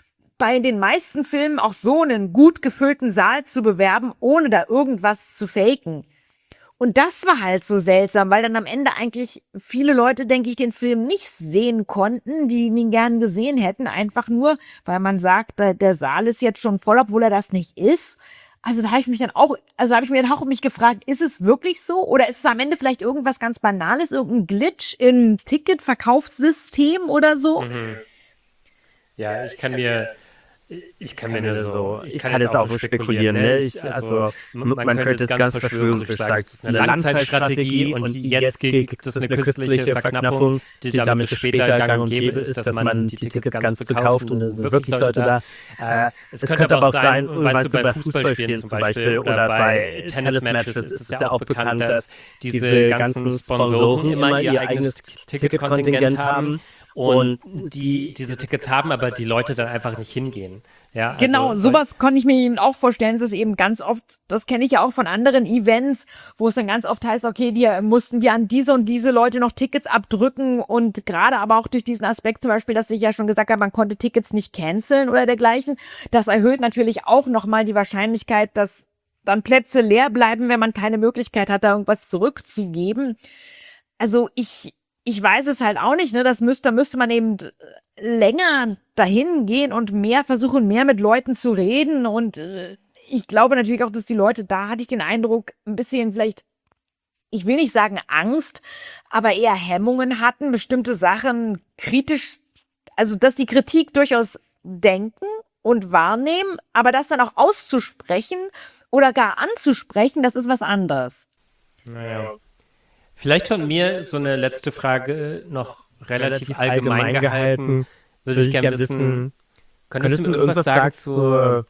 [SPEAKER 5] bei den meisten Filmen auch so einen gut gefüllten Saal zu bewerben, ohne da irgendwas zu faken. Und das war halt so seltsam, weil dann am Ende eigentlich viele Leute, denke ich, den Film nicht sehen konnten, die ihn gern gesehen hätten, einfach nur, weil man sagt, der, der Saal ist jetzt schon voll, obwohl er das nicht ist. Also da habe ich mich dann auch, also habe ich mir dann auch mich gefragt, ist es wirklich so? Oder ist es am Ende vielleicht irgendwas ganz Banales, irgendein Glitch im Ticketverkaufssystem oder so?
[SPEAKER 4] Mhm. Ja, ich kann mir... Ich kann mir nur so,
[SPEAKER 6] ich kann es auch nur spekulieren, ne? Ich, also, man, man könnte es ganz verschwörerisch sagen, es ist eine Langzeitstrategie und jetzt gibt es eine künstliche Verknappung, die damit später gang und gäbe ist, dass man die Tickets ganz bekauft und es sind wirklich Leute da. Äh, es könnte aber auch sein, weißt du, bei Fußballspielen zum Beispiel oder bei Tennismatches ist es ja auch bekannt, dass diese ganzen Sponsoren immer ihr eigenes Ticketkontingent haben.
[SPEAKER 4] und die diese Tickets haben, aber die Leute dann einfach nicht hingehen. Ja, also,
[SPEAKER 5] Genau, sowas konnte ich mir eben auch vorstellen. Es ist eben ganz oft, das kenne ich ja auch von anderen Events, wo es dann ganz oft heißt, okay, die mussten wir an diese und diese Leute noch Tickets abdrücken und gerade aber auch durch diesen Aspekt zum Beispiel, dass ich ja schon gesagt habe, man konnte Tickets nicht canceln oder dergleichen. Das erhöht natürlich auch nochmal die Wahrscheinlichkeit, dass dann Plätze leer bleiben, wenn man keine Möglichkeit hat, da irgendwas zurückzugeben. Also ich, ich weiß es halt auch nicht, ne? Das müsste, da müsste man eben länger dahin gehen und mehr versuchen, mehr mit Leuten zu reden. Und äh, ich glaube natürlich auch, dass die Leute, da hatte ich den Eindruck, ein bisschen vielleicht, ich will nicht sagen Angst, aber eher Hemmungen hatten, bestimmte Sachen kritisch, also dass die Kritik durchaus denken und wahrnehmen, aber das dann auch auszusprechen oder gar anzusprechen, das ist was anderes.
[SPEAKER 4] Naja. Vielleicht von mir so eine letzte Frage noch relativ, relativ allgemein, allgemein gehalten. Würde ich gerne wissen, könntest du mir irgendwas sagen zur,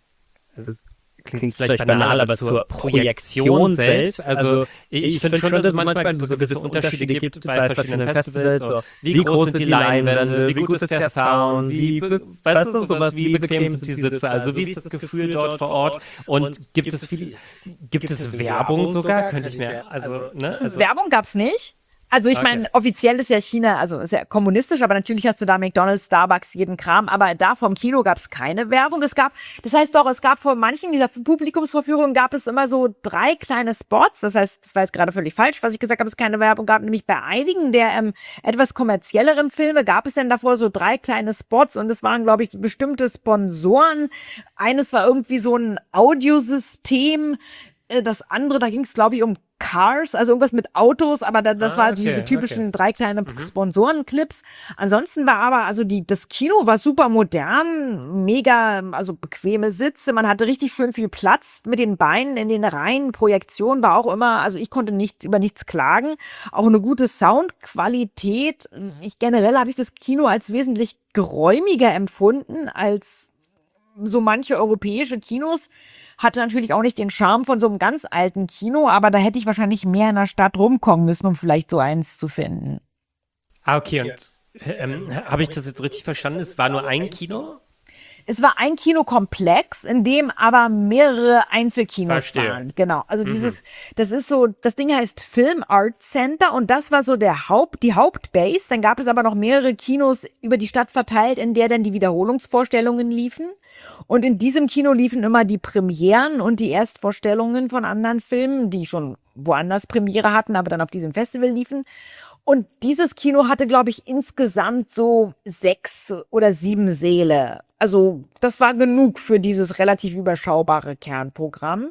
[SPEAKER 4] das klingt vielleicht banal, aber zur Projektion selbst? Also ich, ich finde schon, dass es manchmal so gewisse Unterschiede gibt bei verschiedenen Festivals. So, wie groß sind die Leinwände, wie gut ist der Sound, wie, weißt du, sowas, wie bequem sind die Sitze, also wie ist das Gefühl dort vor Ort und gibt es viel, gibt es Werbung sogar? Könnte ich mir, also, ne? Also,
[SPEAKER 5] Werbung gab's nicht. Also ich meine,
[SPEAKER 4] Okay.
[SPEAKER 5] offiziell ist ja China, also ist ja kommunistisch, aber natürlich hast du da McDonald's, Starbucks, jeden Kram, aber da vom Kino gab es keine Werbung. Es gab, das heißt doch, es gab vor manchen dieser Publikumsvorführungen gab es immer so drei kleine Spots. Das heißt, das war jetzt gerade völlig falsch, was ich gesagt habe, es keine Werbung gab. Nämlich bei einigen der ähm, etwas kommerzielleren Filme gab es dann davor so drei kleine Spots und es waren, glaube ich, bestimmte Sponsoren. Eines war irgendwie so ein Audiosystem. Äh, Das andere, da ging es, glaube ich, um Cars, also irgendwas mit Autos, aber da, das
[SPEAKER 4] Ah,
[SPEAKER 5] war also
[SPEAKER 4] okay,
[SPEAKER 5] diese typischen
[SPEAKER 4] okay.
[SPEAKER 5] drei kleine Sponsorenclips. Ansonsten war aber, also die, das Kino war super modern, mega, also bequeme Sitze, man hatte richtig schön viel Platz mit den Beinen in den Reihen, Projektion war auch immer, also ich konnte nicht, über nichts klagen, auch eine gute Soundqualität. Ich generell habe ich das Kino als wesentlich geräumiger empfunden als so manche europäische Kinos. Hatte natürlich auch nicht den Charme von so einem ganz alten Kino, aber da hätte ich wahrscheinlich mehr in der Stadt rumkommen müssen, um vielleicht so eins zu finden.
[SPEAKER 4] Ah, okay, und ähm, habe ich das jetzt richtig verstanden? Es war nur ein Kino?
[SPEAKER 5] Es war ein Kinokomplex, in dem aber mehrere Einzelkinos
[SPEAKER 4] Verstehe.
[SPEAKER 5] waren. Genau. Also dieses, das ist so, das Ding heißt Film Art Center und das war so der Haupt, die Hauptbase. Dann gab es aber noch mehrere Kinos über die Stadt verteilt, in der dann die Wiederholungsvorstellungen liefen. Und in diesem Kino liefen immer die Premieren und die Erstvorstellungen von anderen Filmen, die schon woanders Premiere hatten, aber dann auf diesem Festival liefen. Und dieses Kino hatte, glaube ich, insgesamt so sechs oder sieben Säle. Also das war genug für dieses relativ überschaubare Kernprogramm.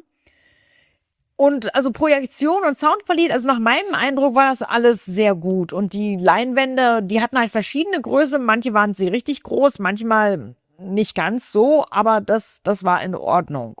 [SPEAKER 5] Und also Projektion und Soundqualität, also nach meinem Eindruck war das alles sehr gut. Und die Leinwände, die hatten halt verschiedene Größen. Manche waren sehr richtig groß, manchmal nicht ganz so, aber das, das war in Ordnung.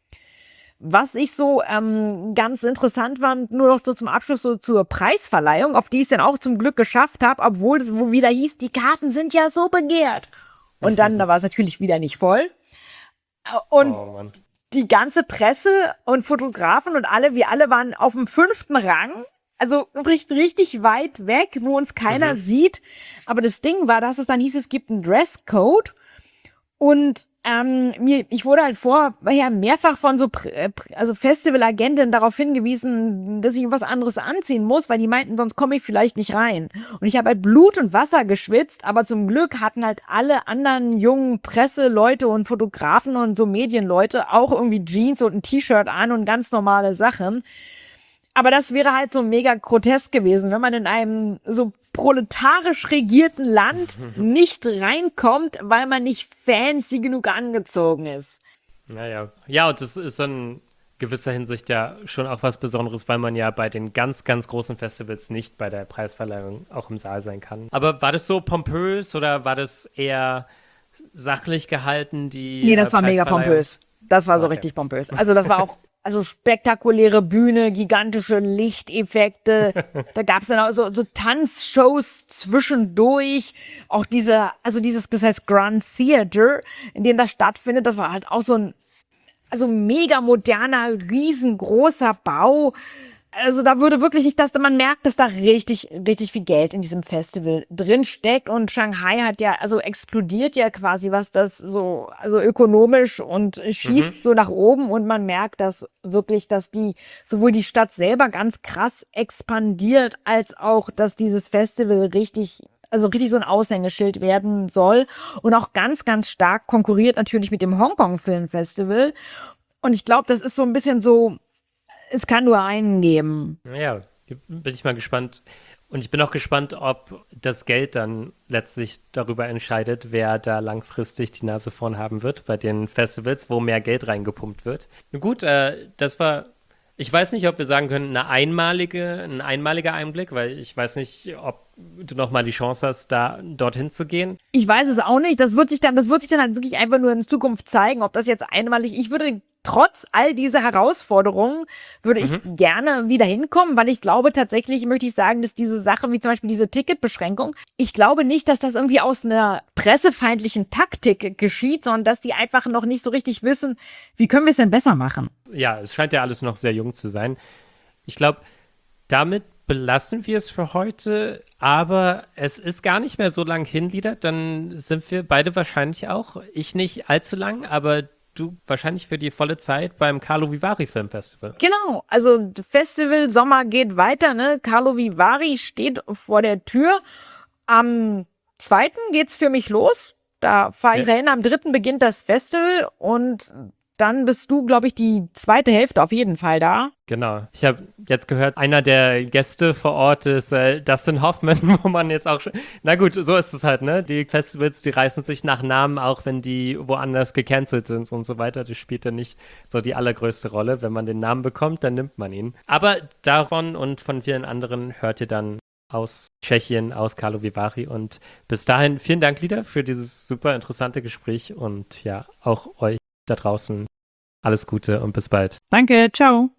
[SPEAKER 5] Was ich so ähm, ganz interessant fand, nur noch so zum Abschluss so zur Preisverleihung, auf die ich es dann auch zum Glück geschafft habe, obwohl es wo wieder hieß, die Karten sind ja so begehrt. Und dann, da war es natürlich wieder nicht voll. Und
[SPEAKER 4] Oh Mann.
[SPEAKER 5] die ganze Presse und Fotografen und alle, wir alle waren auf dem fünften Rang. Also richtig, richtig weit weg, wo uns keiner sieht. Aber das Ding war, dass es dann hieß, es gibt einen Dresscode. Und ähm, mir, ich wurde halt vorher mehrfach von so Pr- äh, Pr- also Festivalagenten darauf hingewiesen, dass ich was anderes anziehen muss, weil die meinten, sonst komme ich vielleicht nicht rein. Und ich habe halt Blut und Wasser geschwitzt, aber zum Glück hatten halt alle anderen jungen Presseleute und Fotografen und so Medienleute auch irgendwie Jeans und ein T-Shirt an und ganz normale Sachen. Aber das wäre halt so mega grotesk gewesen, wenn man in einem so proletarisch regierten Land nicht reinkommt, weil man nicht fancy genug angezogen ist.
[SPEAKER 4] Naja. Ja, und das ist in gewisser Hinsicht ja schon auch was Besonderes, weil man ja bei den ganz, ganz großen Festivals nicht bei der Preisverleihung auch im Saal sein kann. Aber war das so pompös oder war das eher sachlich gehalten, die
[SPEAKER 5] Nee, das
[SPEAKER 4] äh,
[SPEAKER 5] war mega
[SPEAKER 4] Preisverleihung?
[SPEAKER 5] pompös. Das war so
[SPEAKER 4] Okay.
[SPEAKER 5] richtig pompös. Also das war auch also spektakuläre Bühne, gigantische Lichteffekte. Da gab es dann auch so, so Tanzshows zwischendurch. Auch diese, also dieses, das heißt Grand Theater, in dem das stattfindet, das war halt auch so ein also mega moderner, riesengroßer Bau. Also da würde wirklich nicht, dass man merkt, dass da richtig, richtig viel Geld in diesem Festival drin steckt und Shanghai hat ja, also explodiert ja quasi, was das so, also ökonomisch und schießt
[SPEAKER 4] Mhm.
[SPEAKER 5] so nach oben und man merkt, dass wirklich, dass die, sowohl die Stadt selber ganz krass expandiert, als auch, dass dieses Festival richtig, also richtig so ein Aushängeschild werden soll und auch ganz, ganz stark konkurriert natürlich mit dem Hongkong Film Festival. Und ich glaube, das ist so ein bisschen so, es kann nur einen geben.
[SPEAKER 4] Ja, bin ich mal gespannt. Und ich bin auch gespannt, ob das Geld dann letztlich darüber entscheidet, wer da langfristig die Nase vorn haben wird bei den Festivals, wo mehr Geld reingepumpt wird. Na gut, äh, das war, ich weiß nicht, ob wir sagen können, eine einmalige, ein einmaliger Einblick, weil ich weiß nicht, ob du noch mal die Chance hast, da dorthin zu gehen.
[SPEAKER 5] Ich weiß es auch nicht. Das wird sich dann, das wird sich dann halt wirklich einfach nur in Zukunft zeigen, ob das jetzt einmalig. Ich würde trotz all dieser Herausforderungen würde ich
[SPEAKER 4] Mhm.
[SPEAKER 5] gerne wieder hinkommen, weil ich glaube tatsächlich, möchte ich sagen, dass diese Sache, wie zum Beispiel diese Ticketbeschränkung, ich glaube nicht, dass das irgendwie aus einer pressefeindlichen Taktik geschieht, sondern dass die einfach noch nicht so richtig wissen, wie können wir es denn besser machen.
[SPEAKER 4] Ja, es scheint ja alles noch sehr jung zu sein. Ich glaube, damit belassen wir es für heute, aber es ist gar nicht mehr so lang hin, Lieder. Dann sind wir beide wahrscheinlich auch, ich nicht allzu lang, aber du wahrscheinlich für die volle Zeit beim Carlo Vivari Filmfestival.
[SPEAKER 5] Genau, also Festival Sommer geht weiter, ne? Carlo Vivari steht vor der Tür. Am zweiten geht's für mich los. Da fahre ich
[SPEAKER 4] Ja.
[SPEAKER 5] dahin. Am dritten beginnt das Festival und dann bist du, glaube ich, die zweite Hälfte auf jeden Fall da.
[SPEAKER 4] Genau. Ich habe jetzt gehört, einer der Gäste vor Ort ist äh, Dustin Hoffman, wo man jetzt auch schon. Na gut, so ist es halt, ne? Die Festivals, die reißen sich nach Namen, auch wenn die woanders gecancelt sind und so weiter. Das spielt ja nicht so die allergrößte Rolle. Wenn man den Namen bekommt, dann nimmt man ihn. Aber davon und von vielen anderen hört ihr dann aus Tschechien, aus Carlo Vivari. Und bis dahin vielen Dank, Lieder, für dieses super interessante Gespräch und ja, auch euch da draußen alles Gute und bis bald.
[SPEAKER 5] Danke, ciao.